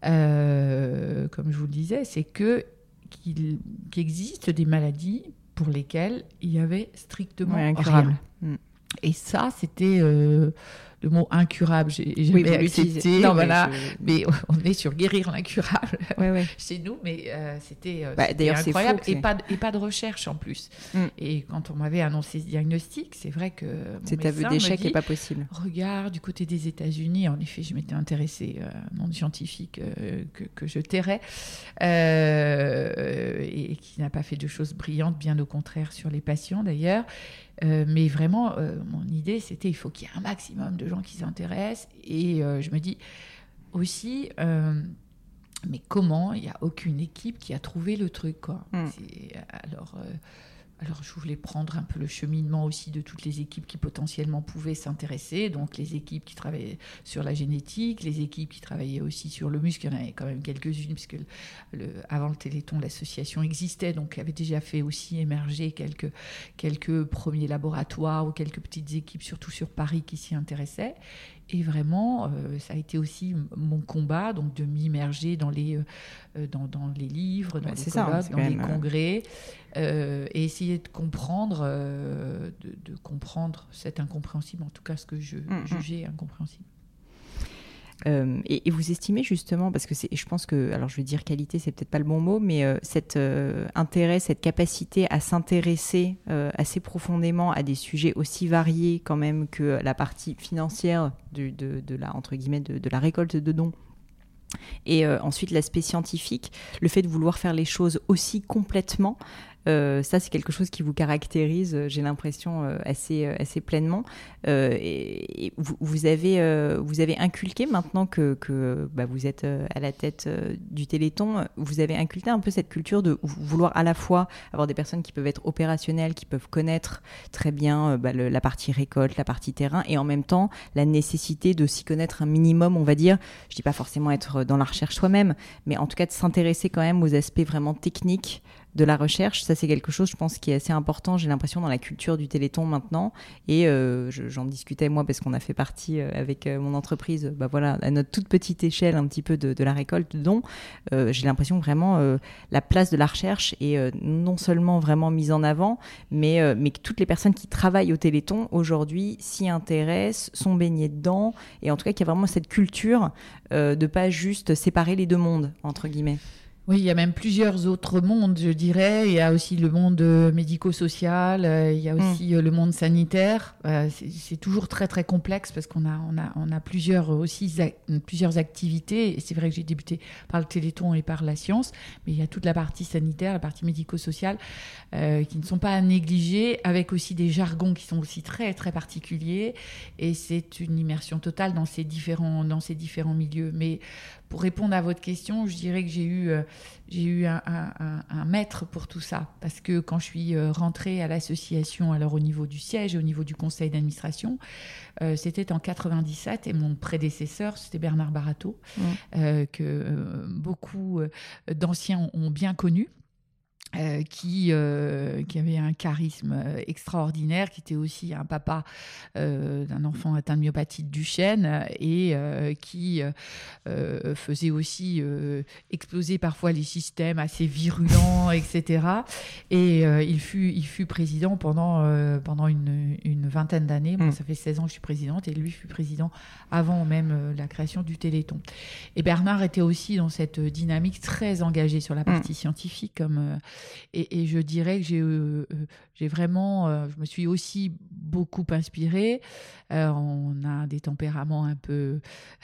euh, comme je vous le disais, c'est que qu'il, qu'il existe des maladies pour lesquelles il y avait strictement ouais, rien. Mm. Et ça, c'était euh, le mot incurable. J'ai jamais oui, accepté. Non, voilà. Mais, je... mais on est sur guérir l'incurable ouais, ouais. chez nous, mais euh, c'était, euh, bah, c'était incroyable. C'est faux, et, pas de, et pas de recherche en plus. Mm. Et quand on m'avait annoncé ce diagnostic, c'est vrai que mon cet aveu d'échec n'est pas possible. Regarde, du côté des États-Unis, en effet, je m'étais intéressée à un monde scientifique euh, que, que je tairais euh, et, et qui n'a pas fait de choses brillantes, bien au contraire sur les patients d'ailleurs. Euh, mais vraiment, euh, mon idée, c'était il faut qu'il y ait un maximum de gens qui s'intéressent. Et euh, je me dis aussi, euh, mais comment il n'y a aucune équipe qui a trouvé le truc, quoi. Mm. C'est, alors, euh, alors, je voulais prendre un peu le cheminement aussi de toutes les équipes qui potentiellement pouvaient s'intéresser. Donc, les équipes qui travaillaient sur la génétique, les équipes qui travaillaient aussi sur le muscle. Il y en avait quand même quelques-unes, puisque le, avant le Téléthon, l'association existait. Donc, avait déjà fait aussi émerger quelques, quelques premiers laboratoires ou quelques petites équipes, surtout sur Paris, qui s'y intéressaient. Et vraiment, euh, ça a été aussi mon combat, donc de m'immerger dans les, euh, dans, dans les livres, dans ouais, les colloques, ça, dans les congrès, euh, et essayer de comprendre, euh, de, de comprendre cet incompréhensible, en tout cas ce que je mmh, jugeais incompréhensible. Euh, et, et vous estimez justement, parce que c'est, je pense que, alors je vais dire qualité, c'est peut-être pas le bon mot, mais euh, cet euh, intérêt, cette capacité à s'intéresser euh, assez profondément à des sujets aussi variés quand même que la partie financière de, de, de la, entre guillemets, de, de la récolte de dons. Et euh, ensuite l'aspect scientifique, le fait de vouloir faire les choses aussi complètement, euh, ça c'est quelque chose qui vous caractérise, j'ai l'impression, euh, assez, euh, assez pleinement. Euh, et, et vous, vous, avez, euh, vous avez inculqué, maintenant que, que bah, vous êtes euh, à la tête euh, du Téléthon, vous avez inculqué un peu cette culture de vouloir à la fois avoir des personnes qui peuvent être opérationnelles, qui peuvent connaître très bien euh, bah, le, la partie récolte, la partie terrain, et en même temps la nécessité de s'y connaître un minimum, on va dire. Je ne dis pas forcément être dans la recherche soi-même, mais en tout cas de s'intéresser quand même aux aspects vraiment techniques de la recherche. Ça c'est quelque chose, je pense, qui est assez important, j'ai l'impression, dans la culture du Téléthon maintenant. Et euh, je, j'en discutais moi parce qu'on a fait partie euh, avec euh, mon entreprise, bah voilà, à notre toute petite échelle un petit peu de, de la récolte de dons. Euh, j'ai l'impression que vraiment euh, la place de la recherche est euh, non seulement vraiment mise en avant, mais, euh, mais que toutes les personnes qui travaillent au Téléthon aujourd'hui s'y intéressent, sont baignées dedans, et en tout cas qu'il y a vraiment cette culture euh, de pas juste séparer les deux mondes, entre guillemets. Oui, il y a même plusieurs autres mondes, je dirais. Il y a aussi le monde médico-social, euh, il y a aussi mmh. euh, le monde sanitaire. Euh, c'est, c'est toujours très, très complexe parce qu'on a, on a, on a plusieurs, aussi, plusieurs activités. Et c'est vrai que j'ai débuté par le Téléthon et par la science, mais il y a toute la partie sanitaire, la partie médico-sociale euh, qui ne sont pas à négliger, avec aussi des jargons qui sont aussi très, très particuliers. Et c'est une immersion totale dans ces différents, dans ces différents milieux. Mais pour répondre à votre question, je dirais que j'ai eu, euh, j'ai eu un, un, un maître pour tout ça. Parce que quand je suis euh, rentrée à l'association, alors au niveau du siège, au niveau du conseil d'administration, euh, c'était en quatre-vingt-dix-sept et mon prédécesseur, c'était Bernard Barato, mmh. euh, que euh, beaucoup euh, d'anciens ont bien connu. Euh, qui, euh, qui avait un charisme extraordinaire, qui était aussi un papa euh, d'un enfant atteint de myopathie de Duchenne et euh, qui euh, faisait aussi euh, exploser parfois les systèmes assez virulents, et cetera. Et euh, il, fut, il fut président pendant, euh, pendant une, une vingtaine d'années. Moi, mmh. ça fait seize ans que je suis présidente et lui fut président avant même euh, la création du Téléthon. Et Bernard était aussi dans cette dynamique très engagée sur la partie mmh. scientifique, comme... Euh, Et, et je dirais que j'ai, euh, j'ai vraiment, euh, je me suis aussi beaucoup inspirée. Euh, on a des tempéraments un peu,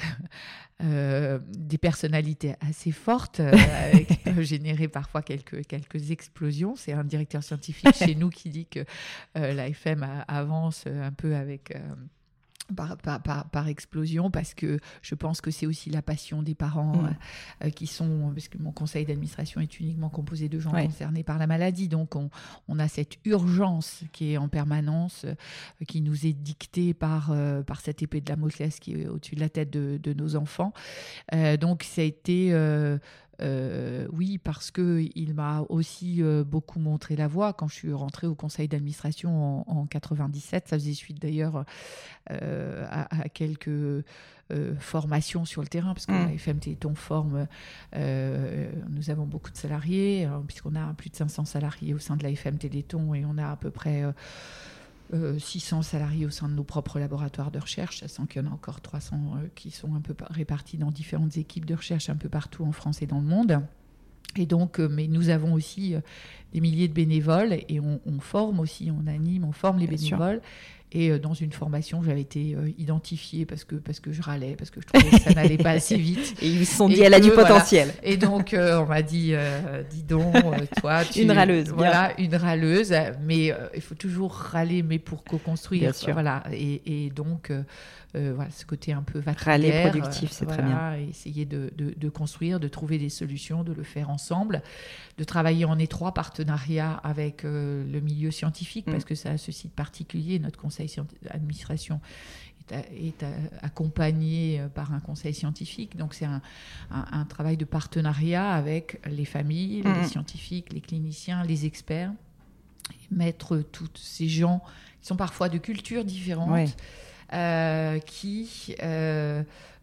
euh, des personnalités assez fortes euh, qui peuvent générer parfois quelques, quelques explosions. C'est un directeur scientifique chez nous qui dit que euh, l'A F M avance un peu avec... Euh, Par, par, par, par explosion, parce que je pense que c'est aussi la passion des parents mmh. euh, qui sont, parce que mon conseil d'administration est uniquement composé de gens ouais. concernés par la maladie, donc on, on a cette urgence qui est en permanence, euh, qui nous est dictée par, euh, par cette épée de Damoclès qui est au-dessus de la tête de, de nos enfants. Euh, donc ça a été... Euh, Euh, oui, parce qu'il m'a aussi euh, beaucoup montré la voie. Quand je suis rentrée au conseil d'administration en, en quatre-vingt-dix-sept, ça faisait suite d'ailleurs euh, à, à quelques euh, formations sur le terrain, parce que mmh. la F M Téléthon forme, euh, nous avons beaucoup de salariés, hein, puisqu'on a plus de cinq cents salariés au sein de la F M Téléthon et on a à peu près... Euh, Euh, six cents salariés au sein de nos propres laboratoires de recherche, sachant qu'il y en a encore trois cents euh, qui sont un peu répartis dans différentes équipes de recherche un peu partout en France et dans le monde. Et donc, euh, mais nous avons aussi euh, des milliers de bénévoles et on, on forme aussi, on anime, on forme les Bien bénévoles. Sûr. Et euh, dans une formation, j'avais été euh, identifiée parce que, parce que je râlais, parce que je trouvais que ça n'allait pas assez vite. Et ils se sont dit, elle a du potentiel. Voilà. Et donc, euh, on m'a dit, euh, dis donc, euh, toi, tu... Une râleuse. Voilà, bien. Une râleuse. Mais euh, il faut toujours râler, mais pour co-construire. Bien sûr. Voilà. Et, et donc, euh, euh, voilà, ce côté un peu vatrière. Râler productif, c'est euh, voilà, très bien. Essayer de, de, de construire, de trouver des solutions, de le faire ensemble, de travailler en étroit partenariat avec euh, le milieu scientifique, mmh. parce que ça a ce site particulier, notre conseil d'administration est, à, est à, accompagné par un conseil scientifique. Donc, c'est un, un, un travail de partenariat avec les familles, mmh. les scientifiques, les cliniciens, les experts. Et mettre tous ces gens qui sont parfois de cultures différentes, ouais. euh, qui... Euh,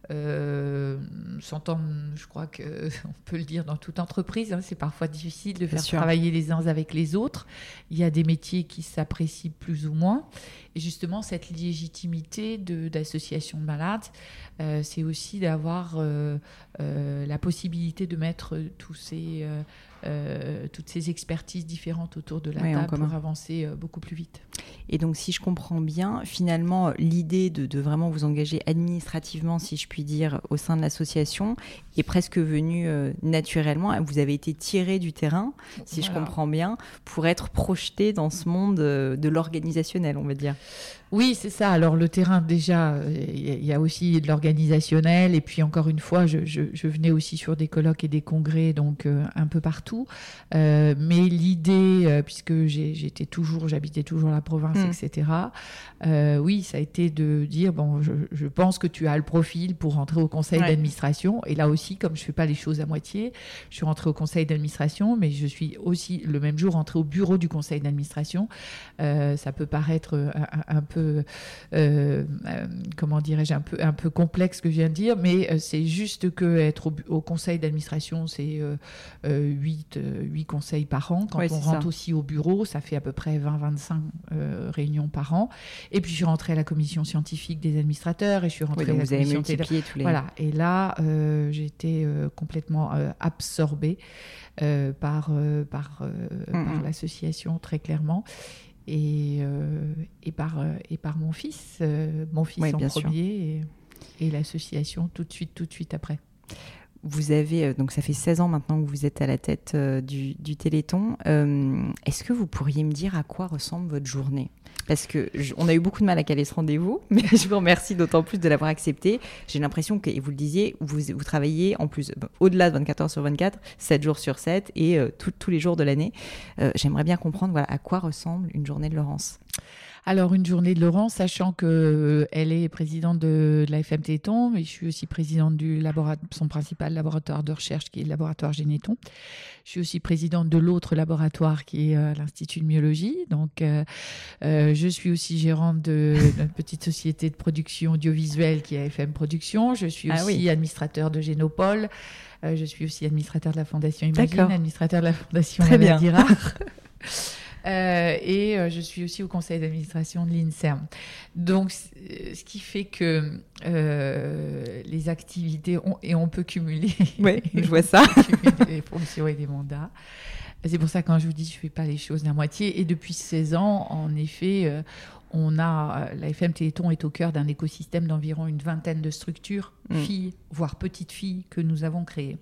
Euh, s'entendent, je crois qu'on peut le dire dans toute entreprise, hein, c'est parfois difficile de faire travailler les uns avec les autres. Il y a des métiers qui s'apprécient plus ou moins. Et justement, cette légitimité de, d'association de malades, euh, c'est aussi d'avoir euh, euh, la possibilité de mettre tous ces, euh, euh, toutes ces expertises différentes autour de la oui, table pour avancer euh, beaucoup plus vite. Et donc, si je comprends bien, finalement, l'idée de, de vraiment vous engager administrativement, si je puis dire, au sein de l'association, est presque venue euh, naturellement. Vous avez été tiré du terrain, si voilà. je comprends bien, pour être projeté dans ce monde euh, de l'organisationnel, on va dire. Oui, c'est ça. Alors, le terrain, déjà, il y a aussi de l'organisationnel. Et puis, encore une fois, je, je, je venais aussi sur des colloques et des congrès, donc euh, un peu partout. Euh, mais l'idée, euh, puisque j'ai, j'étais toujours, j'habitais toujours la province, mmh. et cetera, euh, oui, ça a été de dire, bon, je, je pense que tu as le profil pour rentrer au conseil ouais. d'administration. Et là aussi, comme je ne fais pas les choses à moitié, je suis rentrée au conseil d'administration, mais je suis aussi, le même jour, rentrée au bureau du conseil d'administration. Euh, ça peut paraître un, un peu Euh, euh, comment dirais-je, un peu, un peu complexe ce que je viens de dire, mais euh, c'est juste qu'être au, au conseil d'administration, c'est euh, euh, huit, huit conseils par an. Quand ouais, on rentre ça. Aussi au bureau, ça fait à peu près vingt à vingt-cinq euh, réunions par an. Et puis, je suis rentrée à la commission scientifique des administrateurs et je suis rentrée oui, à la vous avez commission multiplié tous les... Voilà. Et là, euh, j'ai été euh, complètement euh, absorbée euh, par, euh, par, euh, mm-hmm. par l'association, très clairement. Et, euh, et, par, euh, et par mon fils, euh, mon fils oui, en premier et, et l'association tout de suite, tout de suite après. vous avez, donc ça fait seize ans maintenant que vous êtes à la tête euh, du, du Téléthon. Euh, est-ce que vous pourriez me dire à quoi ressemble votre journée ? Parce qu'on a eu beaucoup de mal à caler ce rendez-vous, mais je vous remercie d'autant plus de l'avoir accepté. J'ai l'impression que, et vous le disiez, vous, vous travaillez en plus, ben, au-delà de vingt-quatre heures sur vingt-quatre, sept jours sur sept et euh, tout, tous les jours de l'année. Euh, j'aimerais bien comprendre voilà, à quoi ressemble une journée de Laurence. Alors, une journée de Laurence, sachant qu'elle euh, est présidente de, de la F M Téléthon, mais je suis aussi présidente du laboratoire, son principal laboratoire de recherche, qui est le laboratoire Généthon. Je suis aussi présidente de l'autre laboratoire, qui est euh, l'Institut de myologie. Donc, euh, euh, je suis aussi gérante de notre petite société de production audiovisuelle, qui est F M Productions. Je suis ah, aussi oui. administrateur de Génopole. Euh, je suis aussi administrateur de la Fondation Imagine, D'accord. administrateur de la Fondation Très bien. Maladie Rare. Euh, et euh, je suis aussi au conseil d'administration de l'INSERM. Donc, ce qui fait que euh, les activités, ont, et on peut cumuler. Oui, je vois ça. Les fonctions et les mandats. C'est pour ça que quand je vous dis, je ne fais pas les choses d'un moitié. Et depuis seize ans, en effet, euh, on a, la F M Téléthon est au cœur d'un écosystème d'environ une vingtaine de structures, mmh. filles, voire petites filles, que nous avons créées.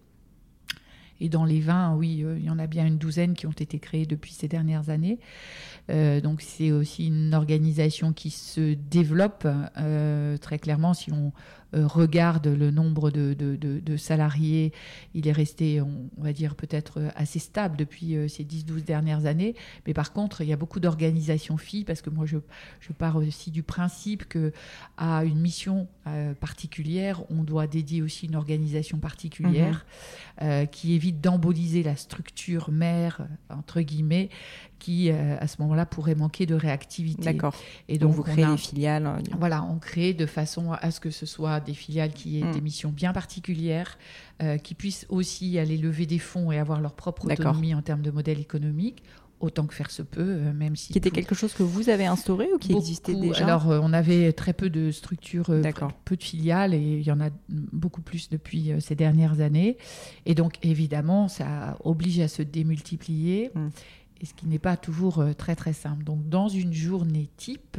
Et dans les vingt, oui, euh, il y en a bien une douzaine qui ont été créées depuis ces dernières années. Euh, donc, c'est aussi une organisation qui se développe euh, très clairement. Si on euh, regarde le nombre de, de, de, de salariés, il est resté, on, on va dire, peut-être assez stable depuis euh, ces dix douze dernières années. Mais par contre, il y a beaucoup d'organisations filles, parce que moi, je, je pars aussi du principe qu'à une mission euh, particulière, on doit dédier aussi une organisation particulière mmh. euh, qui évite d'emboliser la structure mère, entre guillemets, qui, euh, à ce moment-là, pourrait manquer de réactivité. D'accord. Et donc, donc vous créez a, des filiales. Euh, voilà, on crée de façon à ce que ce soit des filiales qui aient mmh. des missions bien particulières, euh, qui puissent aussi aller lever des fonds et avoir leur propre D'accord. autonomie en termes de modèle économique, autant que faire se peut, euh, même si... Qui était tout... quelque chose que vous avez instauré ou qui Beaucoup, existait déjà ? Alors, euh, on avait très peu de structures, euh, D'accord. peu de filiales, et il y en a beaucoup plus depuis euh, ces dernières années. Et donc, évidemment, ça oblige à se démultiplier, mmh. et ce qui n'est pas toujours euh, très, très simple. Donc, dans une journée type...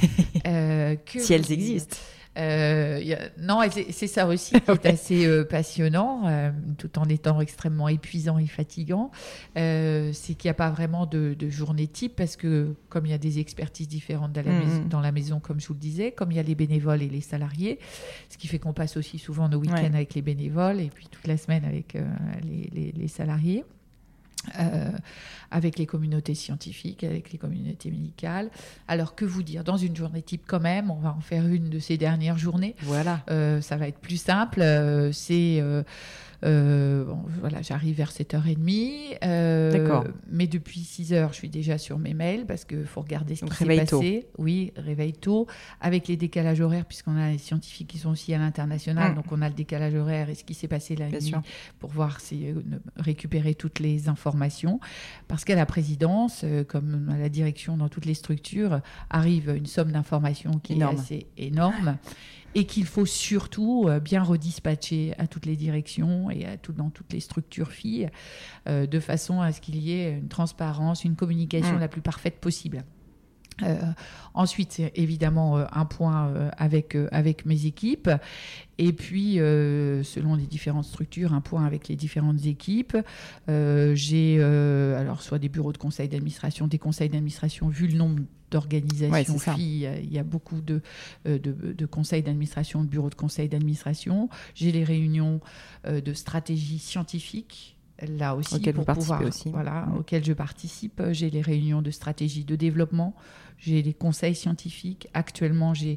euh, que si elles existent. Euh, y a... Non, c'est ça aussi qui est assez euh, passionnant, euh, tout en étant extrêmement épuisant et fatigant. Euh, c'est qu'il n'y a pas vraiment de, de journée type, parce que comme il y a des expertises différentes dans la, mmh. maison, dans la maison, comme je vous le disais, comme il y a les bénévoles et les salariés, ce qui fait qu'on passe aussi souvent nos week-ends ouais. avec les bénévoles et puis toute la semaine avec euh, les, les, les salariés. Euh, avec les communautés scientifiques, avec les communautés médicales. Alors, que vous dire ? Dans une journée type, quand même, on va en faire une de ces dernières journées. Voilà. Euh, ça va être plus simple. Euh, c'est... Euh, Euh, bon, voilà, j'arrive vers sept heures trente. Euh, D'accord. Mais depuis six heures, je suis déjà sur mes mails parce qu'il faut regarder ce Donc, qui s'est passé. Tôt. Oui, réveil tôt. Avec les décalages horaires, puisqu'on a les scientifiques qui sont aussi à l'international. Mmh. Donc, on a le décalage horaire et ce qui s'est passé la Bien nuit sûr. Pour voir si, euh, récupérer toutes les informations. Parce qu'à la présidence, euh, comme à la direction dans toutes les structures, arrive une somme d'informations qui énorme. Est assez énorme. Et qu'il faut surtout bien redispatcher à toutes les directions et à tout, dans toutes les structures filles, euh, de façon à ce qu'il y ait une transparence, une communication mmh. la plus parfaite possible. Euh, ensuite, c'est évidemment euh, un point euh, avec, euh, avec mes équipes. Et puis, euh, selon les différentes structures, un point avec les différentes équipes. Euh, j'ai euh, alors soit des bureaux de conseil d'administration, des conseils d'administration, vu le nombre d'organisations ouais, filles, il y a beaucoup de, de, de conseils d'administration, de bureaux de conseil d'administration. J'ai les réunions euh, de stratégie scientifique. Là aussi, auquel pour vous pouvoir, aussi. Voilà, mmh. auquel je participe. J'ai les réunions de stratégie de développement, j'ai les conseils scientifiques. Actuellement, j'ai,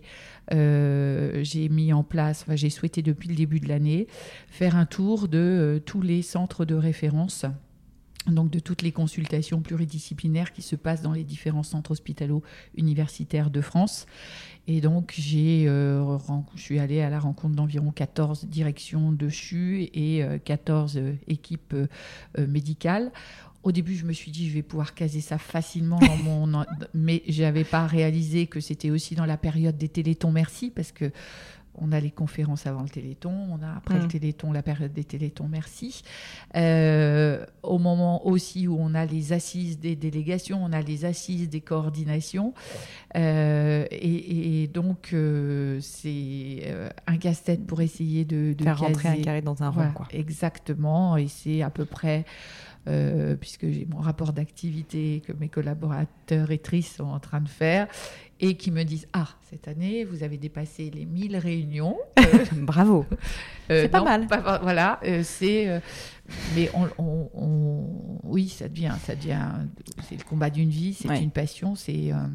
euh, j'ai mis en place, enfin, j'ai souhaité depuis le début de l'année, faire un tour de euh, tous les centres de référence, donc de toutes les consultations pluridisciplinaires qui se passent dans les différents centres hospitalo-universitaires de France. Et donc, j'ai, euh, je suis allée à la rencontre d'environ quatorze directions de C H U et euh, quatorze euh, équipes euh, médicales. Au début, je me suis dit, je vais pouvoir caser ça facilement dans mon... mais je n'avais pas réalisé que c'était aussi dans la période des Téléthons Merci, parce que on a les conférences avant le Téléthon, on a après mmh. le Téléthon, la période des Télétons, merci. Euh, au moment aussi où on a les assises des délégations, on a les assises des coordinations. Euh, et, et donc, euh, c'est euh, un casse-tête pour essayer de, de faire caser. rentrer un carré dans un Voilà, rond, quoi. Exactement, et c'est à peu près... Euh, puisque j'ai mon rapport d'activité que mes collaborateurs et tristes sont en train de faire, et qui me disent « Ah, cette année, vous avez dépassé les mille réunions. Euh, » Bravo. euh, c'est pas non, mal. Pas, voilà, euh, c'est... Euh, mais on, on, on, oui, ça devient, ça devient... C'est le combat d'une vie, c'est ouais. une passion, c'est... Euh,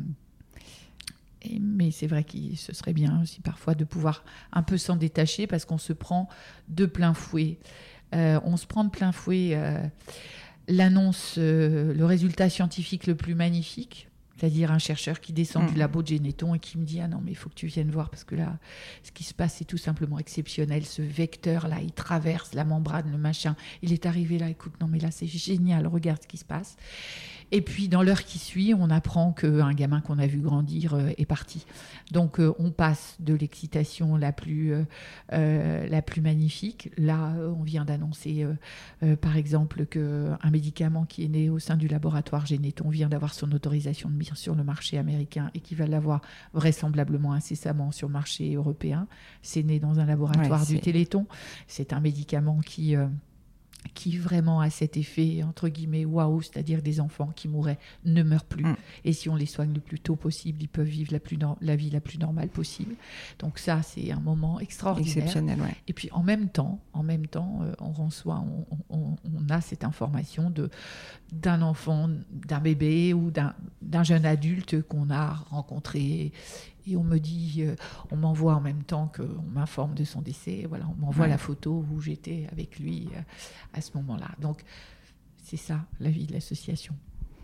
et, mais c'est vrai que ce serait bien aussi parfois de pouvoir un peu s'en détacher, parce qu'on se prend de plein fouet. Euh, on se prend de plein fouet... Euh, l'annonce, euh, le résultat scientifique le plus magnifique, c'est-à-dire un chercheur qui descend mmh. du labo de Généton et qui me dit « Ah non, mais il faut que tu viennes voir, parce que là, ce qui se passe, c'est tout simplement exceptionnel. Ce vecteur-là, il traverse la membrane, le machin. Il est arrivé là, écoute, non mais là, c'est génial, regarde ce qui se passe. » Et puis, dans l'heure qui suit, on apprend qu'un gamin qu'on a vu grandir euh, est parti. Donc, euh, on passe de l'excitation la plus, euh, euh, la plus magnifique. Là, euh, on vient d'annoncer, euh, euh, par exemple, qu'un médicament qui est né au sein du laboratoire Généton vient d'avoir son autorisation de mise sur le marché américain et qui va l'avoir vraisemblablement incessamment sur le marché européen. C'est né dans un laboratoire ouais, du Téléthon. C'est un médicament qui... Euh, qui vraiment a cet effet, entre guillemets, waouh, c'est-à-dire des enfants qui mouraient ne meurent plus. Mm. Et si on les soigne le plus tôt possible, ils peuvent vivre la, plus no- la vie la plus normale possible. Donc ça, c'est un moment extraordinaire. Exceptionnel, ouais. Et puis en même temps, en même temps euh, on reçoit, on, on, on a cette information de, d'un enfant, d'un bébé ou d'un, d'un jeune adulte qu'on a rencontré. Et on me dit, euh, on m'envoie en même temps qu'on m'informe de son décès. Voilà, on m'envoie ouais. la photo où j'étais avec lui euh, à ce moment-là. Donc, c'est ça, la vie de l'association.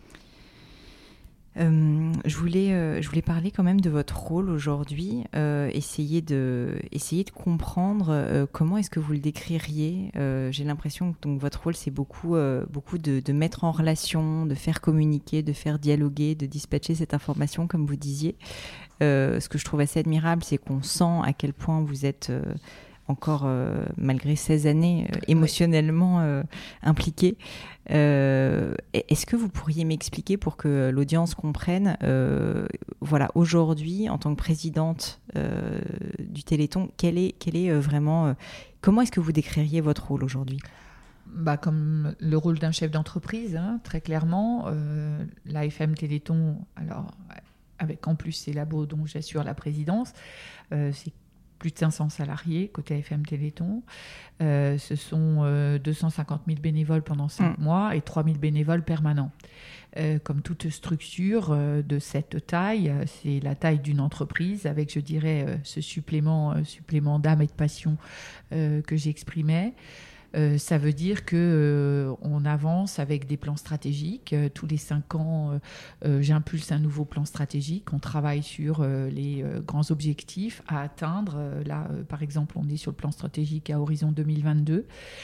Euh, je, voulais, euh, je voulais parler quand même de votre rôle aujourd'hui, euh, essayer, de, essayer de comprendre euh, comment est-ce que vous le décririez. Euh, j'ai l'impression que donc, votre rôle, c'est beaucoup, euh, beaucoup de, de mettre en relation, de faire communiquer, de faire dialoguer, de dispatcher cette information, comme vous disiez. Euh, ce que je trouve assez admirable, c'est qu'on sent à quel point vous êtes euh, encore, euh, malgré seize années, euh, émotionnellement euh, impliqué. Euh, est-ce que vous pourriez m'expliquer pour que l'audience comprenne, euh, voilà, aujourd'hui, en tant que présidente euh, du Téléthon, quel est, quel est euh, vraiment, euh, comment est-ce que vous décririez votre rôle aujourd'hui ? Bah, comme le rôle d'un chef d'entreprise, hein, très clairement. Euh, l'A F M Téléthon, alors... avec en plus ces labos dont j'assure la présidence, euh, c'est plus de cinq cents salariés côté A F M Téléthon. Euh, ce sont euh, deux cent cinquante mille bénévoles pendant cinq mmh. mois et trois mille bénévoles permanents. Euh, comme toute structure euh, de cette taille, c'est la taille d'une entreprise avec, je dirais, euh, ce supplément, euh, supplément d'âme et de passion euh, que j'exprimais. Euh, ça veut dire qu'on euh, avance avec des plans stratégiques. Euh, tous les cinq ans, euh, euh, j'impulse un nouveau plan stratégique. On travaille sur euh, les euh, grands objectifs à atteindre. Euh, là, euh, par exemple, on est sur le plan stratégique à horizon deux mille vingt-deux.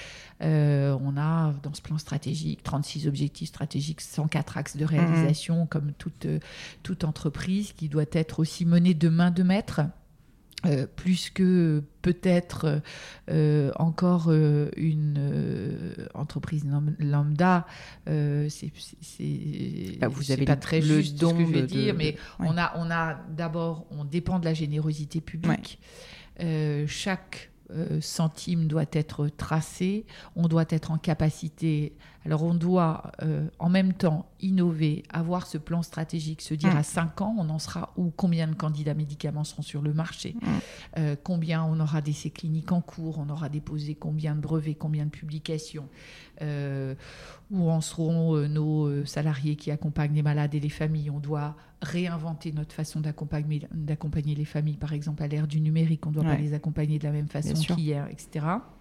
Euh, on a dans ce plan stratégique trente-six objectifs stratégiques, cent quatre axes de réalisation, mmh. comme toute, euh, toute entreprise qui doit être aussi menée de main de maître. Euh, plus que peut-être euh, encore euh, une euh, entreprise lambda, euh, c'est, c'est, c'est, ah, vous c'est avez pas le, très le juste don ce que je vais de, dire, de, mais ouais. on a, on a d'abord, on dépend de la générosité publique. Ouais. Euh, chaque euh, centime doit être tracé, on doit être en capacité. Alors on doit euh, en même temps innover, avoir ce plan stratégique, se dire mmh. à cinq ans, on en sera où, combien de candidats médicaments seront sur le marché, mmh. euh, combien on aura d'essais cliniques en cours, on aura déposé combien de brevets, combien de publications, euh, où en seront euh, nos euh, salariés qui accompagnent les malades et les familles. On doit réinventer notre façon d'accompagner, d'accompagner les familles, par exemple à l'ère du numérique, on ne doit ouais. pas les accompagner de la même façon qu'hier, et cetera.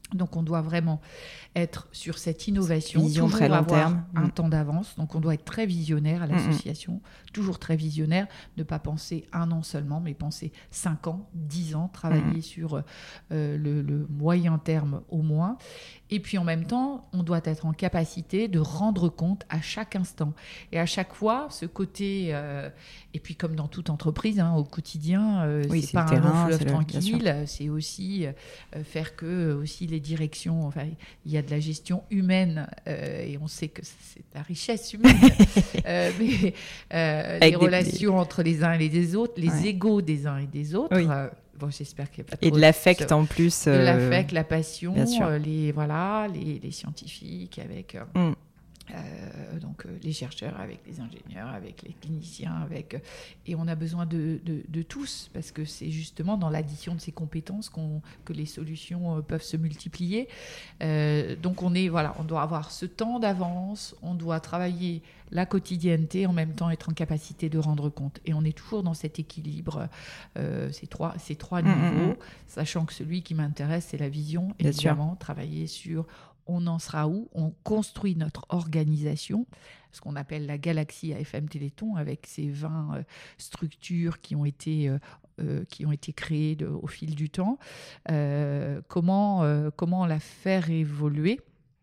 Donc, on doit vraiment être sur cette innovation, vision toujours très long avoir terme. un Mmh. temps d'avance. Donc, on doit être très visionnaire à l'association, mmh. toujours très visionnaire, ne pas penser un an seulement, mais penser cinq ans, dix ans, travailler mmh. sur euh, le, le moyen terme au moins. Et puis, en même temps, on doit être en capacité de rendre compte à chaque instant. Et à chaque fois, ce côté... Euh, et puis, comme dans toute entreprise, hein, au quotidien, euh, oui, c'est, c'est pas terrain, un long fleuve c'est tranquille. Le, c'est aussi euh, faire que aussi les directions... Enfin, il y a de la gestion humaine euh, et on sait que c'est la richesse humaine. euh, mais euh, les relations des... entre les uns et les autres, les ouais. égos des uns et des autres... Oui. Euh, Bon, j'espère qu'il y a pas et trop de l'affect de... en plus. Euh... De l'affect, la passion, euh, les, voilà, les, les scientifiques avec... Euh... Mm. Euh, donc euh, les chercheurs avec les ingénieurs, avec les cliniciens, avec, euh, et on a besoin de, de, de tous parce que c'est justement dans l'addition de ces compétences qu'on, que les solutions euh, peuvent se multiplier. Euh, donc on est, voilà, on doit avoir ce temps d'avance, on doit travailler la quotidienneté, en même temps être en capacité de rendre compte. Et on est toujours dans cet équilibre, euh, ces trois, ces trois mmh, niveaux, mmh. sachant que celui qui m'intéresse, c'est la vision, Bien évidemment, sûr. travailler sur on en sera où, on construit notre organisation, ce qu'on appelle la galaxie A F M Téléthon, avec ces vingt euh, structures qui ont été, euh, euh, qui ont été créées de, au fil du temps. Euh, comment, euh, comment la faire évoluer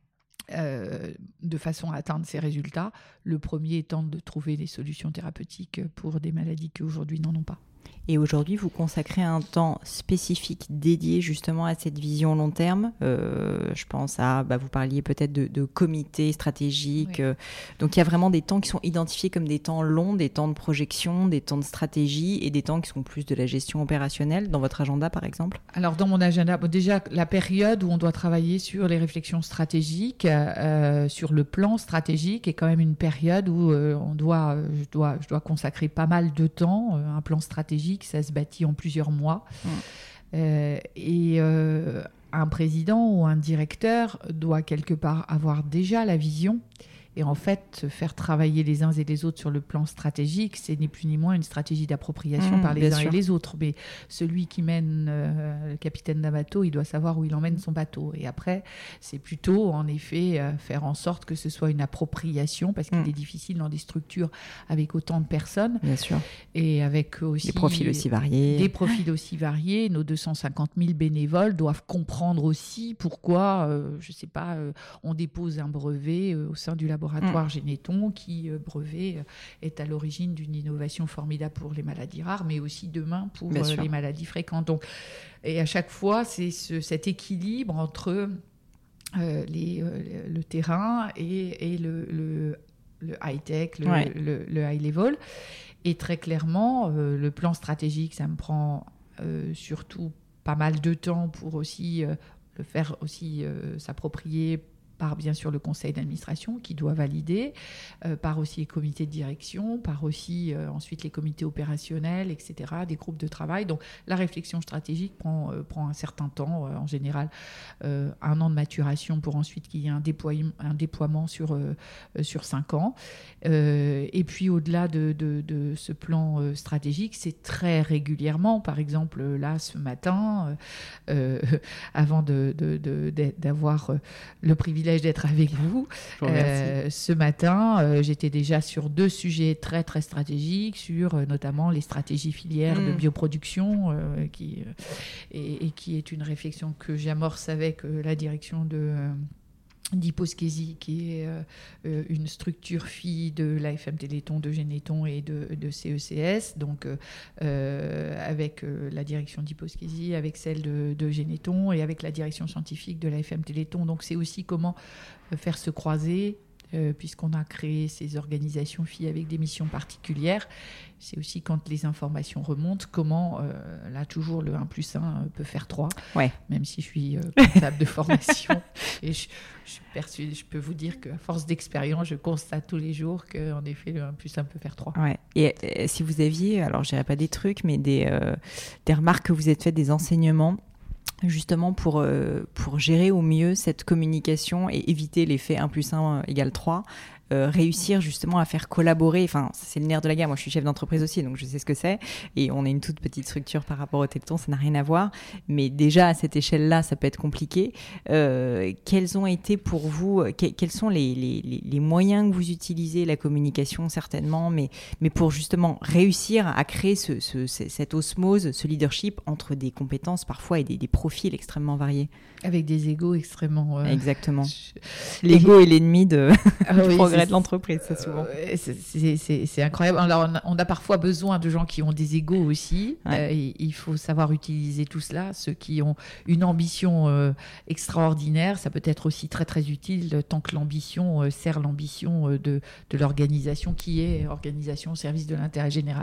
Euh, de façon à atteindre ces résultats. Le premier étant de trouver des solutions thérapeutiques pour des maladies qui aujourd'hui n'en ont pas. Et aujourd'hui, vous consacrez un temps spécifique dédié justement à cette vision long terme. Euh, je pense à, bah, vous parliez peut-être de, de comités stratégiques. Oui. Euh, donc, il y a vraiment des temps qui sont identifiés comme des temps longs, des temps de projection, des temps de stratégie et des temps qui sont plus de la gestion opérationnelle dans votre agenda, par exemple? Alors, dans mon agenda, bon, déjà, la période où on doit travailler sur les réflexions stratégiques, euh, sur le plan stratégique, est quand même une période où euh, on doit, je, dois, je dois consacrer pas mal de temps. Euh, un plan stratégique, ça se bâtit en plusieurs mois. Mmh. Euh, et euh, un président ou un directeur doit quelque part avoir déjà la vision. Et en fait, faire travailler les uns et les autres sur le plan stratégique, c'est ni plus ni moins une stratégie d'appropriation mmh, par les uns sûr. Et les autres. Mais celui qui mène, euh, le capitaine d'un bateau, il doit savoir où il emmène son bateau. Et après, c'est plutôt, en effet, euh, faire en sorte que ce soit une appropriation, parce qu'il mmh. est difficile dans des structures avec autant de personnes. Bien sûr. Et avec aussi... Des profils aussi variés. Des profils aussi variés. Nos deux cent cinquante mille bénévoles doivent comprendre aussi pourquoi, euh, je ne sais pas, euh, on dépose un brevet euh, au sein du laboratoire. laboratoire mmh. Généton qui, euh, brevet, euh, est à l'origine d'une innovation formidable pour les maladies rares, mais aussi demain pour euh, les maladies fréquentes. Donc, et à chaque fois, c'est ce, cet équilibre entre euh, les, euh, le terrain et, et le, le, le high-tech, le, ouais. le, le high-level. Et très clairement, euh, le plan stratégique, ça me prend euh, surtout pas mal de temps pour aussi euh, le faire aussi euh, s'approprier par bien sûr le conseil d'administration qui doit valider, euh, par aussi les comités de direction, par aussi euh, ensuite les comités opérationnels, et cetera, des groupes de travail. Donc la réflexion stratégique prend, euh, prend un certain temps, euh, en général euh, un an de maturation pour ensuite qu'il y ait un déploiement, un déploiement sur, euh, sur cinq ans. Euh, et puis au-delà de, de, de ce plan euh, stratégique, c'est très régulièrement, par exemple là ce matin, euh, avant de, de, de, de, d'avoir le privilège d'être avec vous. Euh, ce matin, euh, j'étais déjà sur deux sujets très très stratégiques, sur euh, notamment les stratégies filières mmh. de bioproduction, euh, qui, euh, et, et qui est une réflexion que j'amorce avec euh, la direction de... Euh, d'Hyposkésie, qui est euh, une structure fille de l'A F M Téléthon, de Généton et de, de C E C S, donc euh, avec euh, la direction d'Hyposkésie, avec celle de, de Généton et avec la direction scientifique de l'A F M Téléthon. Donc c'est aussi comment euh, faire se croiser, euh, puisqu'on a créé ces organisations filles avec des missions particulières. C'est aussi quand les informations remontent, comment, euh, là, toujours le un plus un peut faire trois, ouais. même si je suis euh, comptable de formation. Et je, je, suis persuadée, je peux vous dire qu'à force d'expérience, je constate tous les jours qu'en effet, le un plus un peut faire trois. Ouais. Et euh, si vous aviez, alors je dirais pas des trucs, mais des, euh, des remarques que vous êtes faites, des enseignements, justement pour, euh, pour gérer au mieux cette communication et éviter l'effet un plus un égale trois, euh, réussir justement à faire collaborer, enfin c'est le nerf de la guerre, moi je suis chef d'entreprise aussi donc je sais ce que c'est et on est une toute petite structure par rapport au Téléthon, ça n'a rien à voir, mais déjà à cette échelle-là ça peut être compliqué. Euh, quels ont été pour vous, que, quels sont les, les, les moyens que vous utilisez, la communication certainement, mais, mais pour justement réussir à créer ce, ce, cette osmose, ce leadership entre des compétences parfois et des, des profils extrêmement variés. Avec des égos extrêmement... Euh... Exactement. L'ego et... est l'ennemi de... ah, du oui, progrès de l'entreprise, ça souvent. Euh, c'est, c'est, c'est, c'est incroyable. Alors, on a, on a parfois besoin de gens qui ont des égos aussi. Ouais. Euh, il faut savoir utiliser tout cela. Ceux qui ont une ambition euh, extraordinaire, ça peut être aussi très très utile tant que l'ambition euh, sert l'ambition euh, de, de l'organisation qui est organisation au service de l'intérêt général.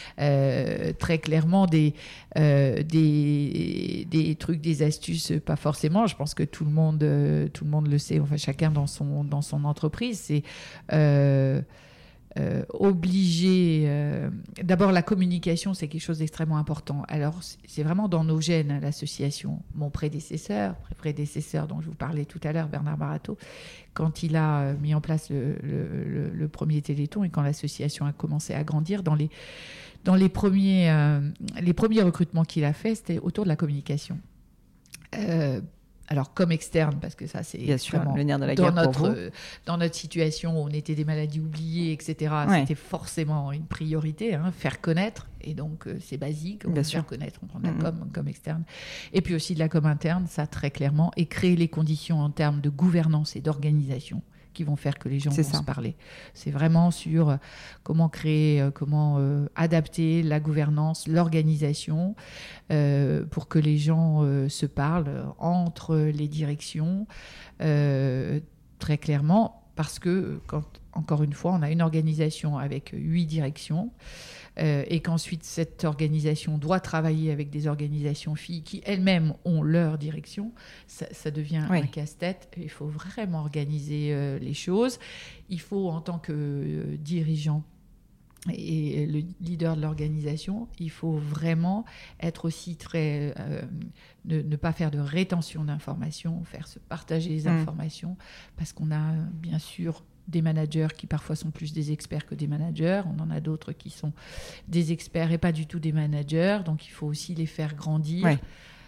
Euh, très clairement, des, euh, des, des trucs, des astuces, pas forcément. Je pense que tout le monde, euh, tout le monde le sait, enfin chacun dans son, dans son entreprise, c'est euh, euh, obligé. Euh, d'abord, la communication, c'est quelque chose d'extrêmement important. Alors, c'est, c'est vraiment dans nos gènes, hein, l'association. Mon prédécesseur, prédécesseur dont je vous parlais tout à l'heure, Bernard Barato, quand il a mis en place le, le, le, le premier Téléthon et quand l'association a commencé à grandir, dans les, dans les, premiers, euh, les premiers recrutements qu'il a fait, c'était autour de la communication. Euh, alors comme externe, parce que ça c'est bien sûr le nerf de la dans guerre notre, pour vous. Euh, dans notre situation où on était des maladies oubliées, et cetera. Ouais. C'était forcément une priorité, hein, faire connaître, et donc euh, c'est basique, on bien faire sûr. connaître, on prend de la mm-hmm. com comme externe, et puis aussi de la com interne, ça très clairement, et créer les conditions en termes de gouvernance et d'organisation qui vont faire que les gens c'est vont ça. se parler. C'est vraiment sur euh, comment créer, euh, comment euh, adapter la gouvernance, l'organisation euh, pour que les gens euh, se parlent entre les directions euh, très clairement, parce que quand, encore une fois, on a une organisation avec huit directions euh, et qu'ensuite cette organisation doit travailler avec des organisations filles qui elles-mêmes ont leur direction, ça, ça devient oui. un casse-tête. Il faut vraiment organiser euh, les choses. Il faut, en tant que euh, dirigeant et le leader de l'organisation, il faut vraiment être aussi très... Euh, ne, ne pas faire de rétention d'informations, faire se partager les informations, mmh. parce qu'on a bien sûr des managers qui parfois sont plus des experts que des managers. On en a d'autres qui sont des experts et pas du tout des managers. Donc, il faut aussi les faire grandir. Ouais.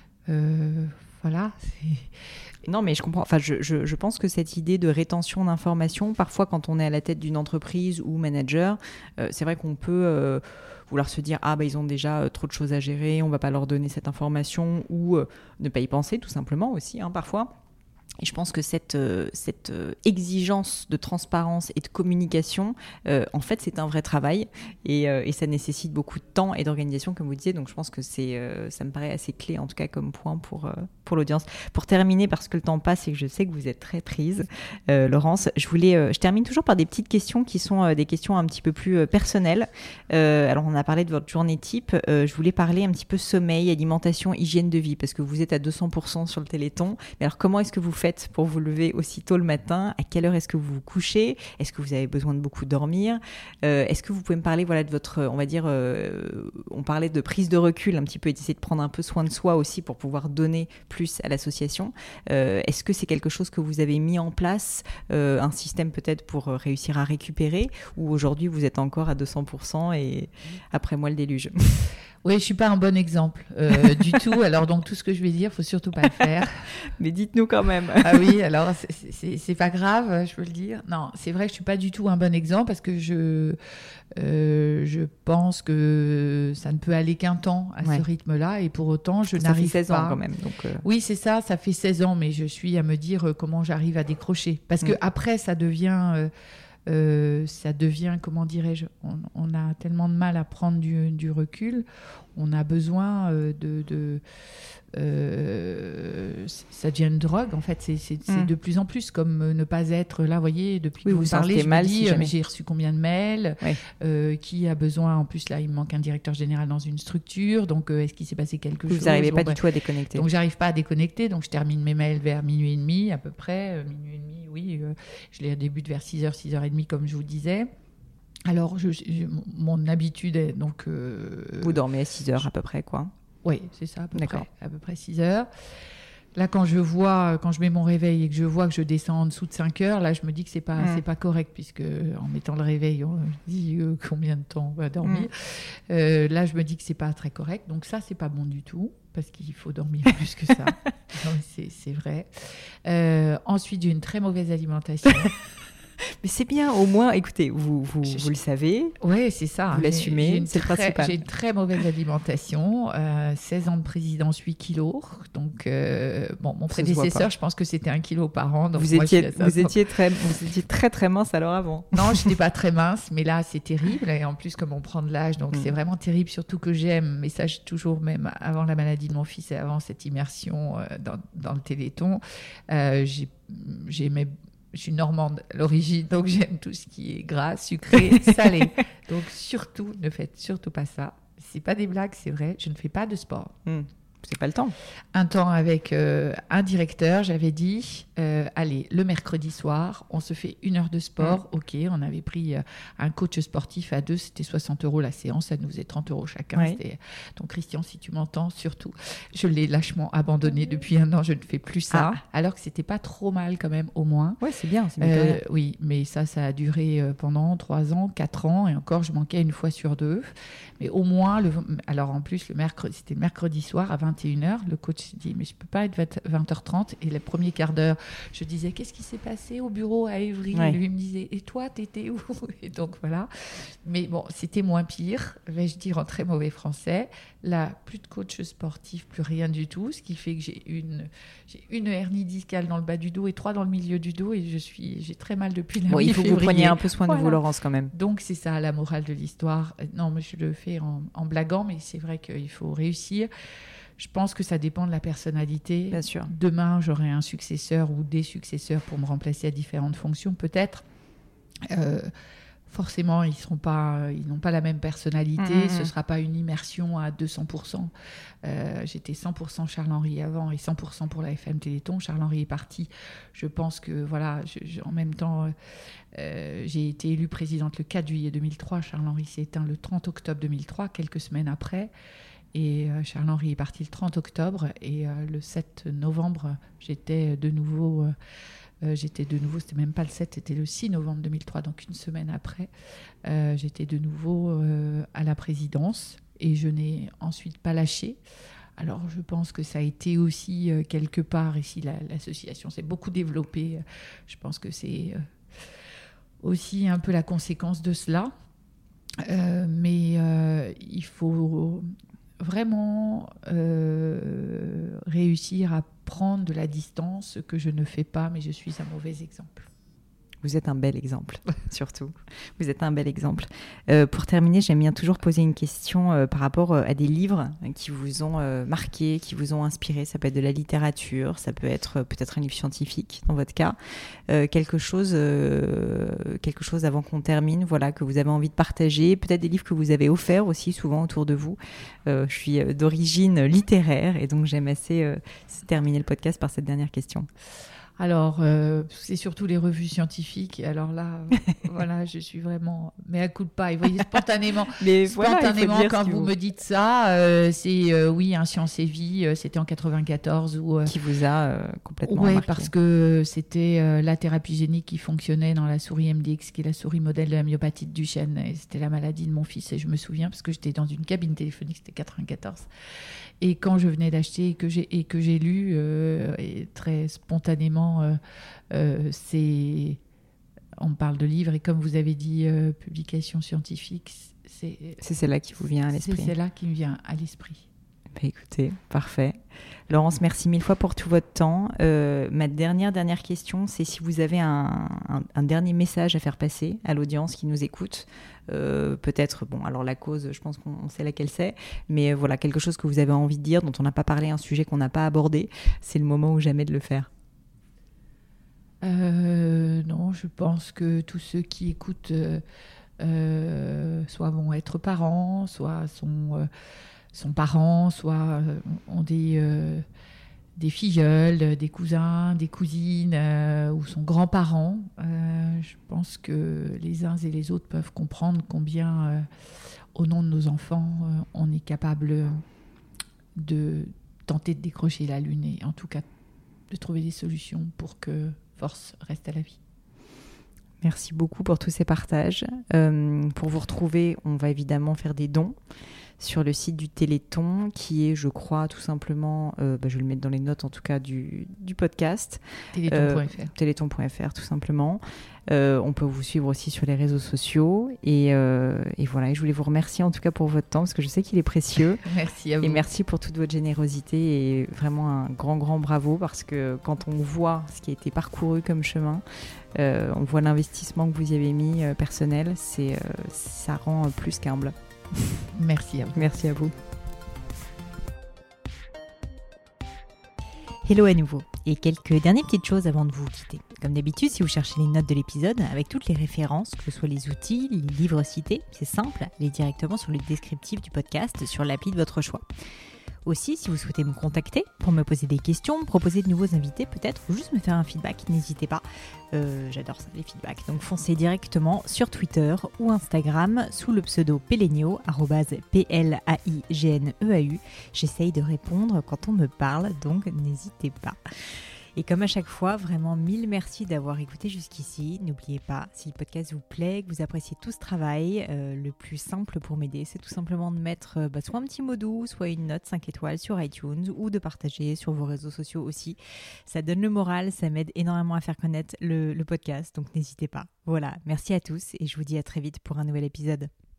Euh, voilà. C'est... Non, mais je comprends. Enfin, je, je, je pense que cette idée de rétention d'informations, parfois quand on est à la tête d'une entreprise ou manager, euh, c'est vrai qu'on peut euh, vouloir se dire « Ah, bah, ils ont déjà euh, trop de choses à gérer, on ne va pas leur donner cette information » ou euh, ne pas y penser tout simplement aussi, hein, parfois. Et je pense que cette, euh, cette euh, exigence de transparence et de communication, euh, en fait, c'est un vrai travail et, euh, et ça nécessite beaucoup de temps et d'organisation, comme vous disiez. Donc, je pense que c'est, euh, ça me paraît assez clé, en tout cas, comme point pour, euh, pour l'audience. Pour terminer, parce que le temps passe et que je sais que vous êtes très prise, euh, Laurence, je voulais, euh, je termine toujours par des petites questions qui sont euh, des questions un petit peu plus euh, personnelles. Euh, alors, on a parlé de votre journée type. Euh, je voulais parler un petit peu sommeil, alimentation, hygiène de vie, parce que vous êtes à deux cents pour cent sur le Téléthon. Mais alors, comment est-ce que vous faites pour vous lever aussi tôt le matin? À quelle heure est-ce que vous vous couchez? Est-ce que vous avez besoin de beaucoup dormir? euh, Est-ce que vous pouvez me parler voilà, de votre, on va dire, euh, on parlait de prise de recul un petit peu et d'essayer de prendre un peu soin de soi aussi pour pouvoir donner plus à l'association. Euh, est-ce que c'est quelque chose que vous avez mis en place, euh, un système peut-être pour réussir à récupérer, ou aujourd'hui vous êtes encore à deux cents pour cent et après moi le déluge? Oui, je ne suis pas un bon exemple euh, du tout. Alors, donc, tout ce que je vais dire, il ne faut surtout pas le faire. Mais dites-nous quand même. Ah oui, alors, c'est, c'est, c'est pas grave, je peux le dire. Non, c'est vrai que je ne suis pas du tout un bon exemple parce que je, euh, je pense que ça ne peut aller qu'un temps à ouais. ce rythme-là. Et pour autant, je ça n'arrive fait seize pas. ans quand même. Donc euh... Oui, c'est ça, ça fait seize ans, mais je suis à me dire comment j'arrive à décrocher. Parce mmh. qu'après, ça devient... Euh, Euh, ça devient, comment dirais-je, on, on a tellement de mal à prendre du, du recul, on a besoin euh, de... de euh, ça devient une drogue, en fait, c'est, c'est, c'est mmh. de plus en plus comme ne pas être là, vous voyez, depuis oui, que vous, vous parlez, je mal me dis, si mais j'ai reçu combien de mails, ouais. euh, qui a besoin, en plus là, il me manque un directeur général dans une structure, donc euh, est-ce qu'il s'est passé quelque vous chose? Vous n'arrivez bon, pas bah, du tout à déconnecter. Donc, j'arrive pas à déconnecter, donc je termine mes mails vers minuit et demi, à peu près, euh, minuit et demi, oui, euh, je les débute vers six heures, six heures trente, comme je vous disais. Alors, je, je, mon habitude est donc... Euh, vous dormez à six heures à peu près, quoi. Oui, c'est ça, à peu D'accord. près, à peu près six heures. Là, quand je vois, quand je mets mon réveil et que je vois que je descends en dessous de cinq heures, là, je me dis que c'est pas, mmh. c'est pas correct, puisque en mettant le réveil, on dit euh, combien de temps on va dormir. Mmh. Euh, là, je me dis que c'est pas très correct. Donc ça, c'est pas bon du tout, parce qu'il faut dormir plus que ça. Non, c'est, c'est vrai. Euh, ensuite, j'ai une très mauvaise alimentation. Mais c'est bien, au moins, écoutez, vous, vous, je, vous le savez. Oui, c'est ça. Vous l'assumez, j'ai c'est très, le principal. J'ai une très mauvaise alimentation, euh, seize ans de présidence, huit kilos. Donc, euh, bon, mon prédécesseur, je pense que c'était un kilo par an. Donc vous, moi, étiez, vous, étiez très, vous étiez très, très mince alors avant. Non, je n'étais pas très mince, mais là, c'est terrible. Et en plus, comme on prend de l'âge, donc mm. c'est vraiment terrible, surtout que j'aime, mais ça, j'ai toujours, même avant la maladie de mon fils et avant cette immersion euh, dans, dans le Téléthon, euh, j'ai, j'aimais... Je suis normande à l'origine, donc j'aime tout ce qui est gras, sucré, salé. Donc surtout, ne faites surtout pas ça. C'est pas des blagues, c'est vrai. Je ne fais pas de sport. Mmh. C'est pas le temps. Un temps avec euh, un directeur, j'avais dit, euh, allez, le mercredi soir, on se fait une heure de sport. Mmh. Ok, on avait pris euh, un coach sportif à deux, c'était soixante euros la séance, ça nous faisait trente euros chacun. Oui. C'était... Donc Christian, si tu m'entends, surtout, je l'ai lâchement abandonné depuis un an, je ne fais plus ça, ah. alors que c'était pas trop mal quand même, au moins. Ouais, c'est bien. C'est euh, oui, mais ça, ça a duré pendant trois ans, quatre ans, et encore, je manquais une fois sur deux. Mais au moins, le... alors en plus, le mercredi, c'était le mercredi soir à vingt et une heures. Le coach dit, mais je ne peux pas être vingt heures trente. Et les premiers quarts d'heure, je disais, qu'est-ce qui s'est passé au bureau à Évry ? Ouais. Et lui me disait, et toi, t'étais où ? Et donc voilà. Mais bon, c'était moins pire, vais-je dire en très mauvais français. Là, plus de coach sportif, plus rien du tout. Ce qui fait que j'ai une, j'ai une hernie discale dans le bas du dos et trois dans le milieu du dos. Et je suis, j'ai très mal depuis la bon, mi-février. Il faut que vous preniez un peu soin voilà. de vous, Laurence, quand même. Donc, c'est ça, la morale de l'histoire. Non, mais je le fais en, en blaguant, mais c'est vrai qu'il faut réussir. Je pense que ça dépend de la personnalité. Bien sûr. Demain, j'aurai un successeur ou des successeurs pour me remplacer à différentes fonctions, peut-être. Euh, forcément, ils seront pas, ils n'ont pas la même personnalité. Mmh, mmh. Ce ne sera pas une immersion à deux cents pour cent. Euh, j'étais cent pour cent Charles-Henri avant et cent pour cent pour la F M Téléthon. Charles-Henri est parti. Je pense que, voilà, je, je, en même temps, euh, j'ai été élue présidente le quatre juillet deux mille trois. Charles-Henri s'est éteint le trente octobre deux mille trois, quelques semaines après. Et euh, Charles-Henri est parti le trente octobre. Et euh, le sept novembre, j'étais de nouveau... Euh, Euh, j'étais de nouveau, c'était même pas le sept, c'était le six novembre deux mille trois, donc une semaine après, euh, j'étais de nouveau euh, à la présidence et je n'ai ensuite pas lâché. Alors je pense que ça a été aussi euh, quelque part, ici la, l'association s'est beaucoup développée, je pense que c'est euh, aussi un peu la conséquence de cela, euh, mais euh, il faut vraiment euh, réussir à prendre de la distance, ce que je ne fais pas, mais je suis un mauvais exemple. Vous êtes un bel exemple, surtout. Vous êtes un bel exemple. Euh, pour terminer, j'aime bien toujours poser une question euh, par rapport euh, à des livres qui vous ont euh, marqué, qui vous ont inspiré. Ça peut être de la littérature, ça peut être euh, peut-être un livre scientifique, dans votre cas. Euh, quelque chose, euh, quelque chose avant qu'on termine, voilà, que vous avez envie de partager. Peut-être des livres que vous avez offerts aussi souvent autour de vous. Euh, je suis d'origine littéraire et donc j'aime assez euh, terminer le podcast par cette dernière question. Alors, euh, c'est surtout les revues scientifiques. Alors là, voilà, je suis vraiment... Mais à coup de paille, vous voyez, spontanément, mais spontanément voilà, quand vous, vous me dites ça, euh, c'est, euh, oui, un Science et Vie, euh, c'était en quatre-vingt-quatorze. Où, euh, qui vous a euh, complètement ouais, marqué. Oui, parce que c'était euh, la thérapie génique qui fonctionnait dans la souris M D X, qui est la souris modèle de la myopathie de Duchenne. Et c'était la maladie de mon fils, et je me souviens, parce que j'étais dans une cabine téléphonique, c'était quatre-vingt-quatorze. Et quand je venais d'acheter et que j'ai, et que j'ai lu, euh, et très spontanément, euh, euh, c'est... on parle de livres, et comme vous avez dit, euh, publication scientifique, c'est... C'est celle-là qui vous vient à l'esprit. C'est celle-là qui me vient à l'esprit. Bah écoutez, parfait. Laurence, merci mille fois pour tout votre temps. Euh, ma dernière, dernière question, c'est si vous avez un, un, un dernier message à faire passer à l'audience qui nous écoute. Euh, peut-être, bon, alors la cause, je pense qu'on sait laquelle c'est, mais voilà, quelque chose que vous avez envie de dire, dont on n'a pas parlé, un sujet qu'on n'a pas abordé, c'est le moment ou jamais de le faire. Euh, non, je pense que tous ceux qui écoutent, euh, euh, soit vont être parents, soit sont... Euh, sont parents, soit euh, ont des, euh, des filleuls, des cousins, des cousines, euh, ou sont grands-parents. Euh, je pense que les uns et les autres peuvent comprendre combien, euh, au nom de nos enfants, euh, on est capable de tenter de décrocher la Lune. Et en tout cas, de trouver des solutions pour que Force reste à la vie. Merci beaucoup pour tous ces partages. Euh, pour vous retrouver, on va évidemment faire des dons sur le site du Téléthon, qui est, je crois, tout simplement, euh, bah, je vais le mettre dans les notes en tout cas du, du podcast. Téléthon point F R. Euh, Téléthon point F R, tout simplement. Euh, on peut vous suivre aussi sur les réseaux sociaux. Et, euh, et voilà, et je voulais vous remercier en tout cas pour votre temps, parce que je sais qu'il est précieux. Merci à vous. Et merci pour toute votre générosité et vraiment un grand, grand bravo, parce que quand on voit ce qui a été parcouru comme chemin, euh, on voit l'investissement que vous y avez mis euh, personnel, c'est, euh, ça rend euh, plus qu'humble. Merci à vous. Merci à vous. Hello à nouveau. Et quelques dernières petites choses avant de vous quitter. Comme d'habitude, si vous cherchez les notes de l'épisode, avec toutes les références, que ce soit les outils, les livres cités, c'est simple, allez directement sur le descriptif du podcast sur l'appli de votre choix. Aussi, si vous souhaitez me contacter pour me poser des questions, me proposer de nouveaux invités peut-être, ou juste me faire un feedback, n'hésitez pas. Euh, j'adore ça, les feedbacks. Donc foncez directement sur Twitter ou Instagram sous le pseudo Pelenio, arrobase P L A I G N E A U. J'essaye de répondre quand on me parle, donc n'hésitez pas. Et comme à chaque fois, vraiment mille merci d'avoir écouté jusqu'ici. N'oubliez pas, si le podcast vous plaît, que vous appréciez tout ce travail, euh, le plus simple pour m'aider, c'est tout simplement de mettre euh, bah, soit un petit mot doux, soit une note cinq étoiles sur iTunes, ou de partager sur vos réseaux sociaux aussi. Ça donne le moral, ça m'aide énormément à faire connaître le, le podcast, donc n'hésitez pas. Voilà, merci à tous et je vous dis à très vite pour un nouvel épisode.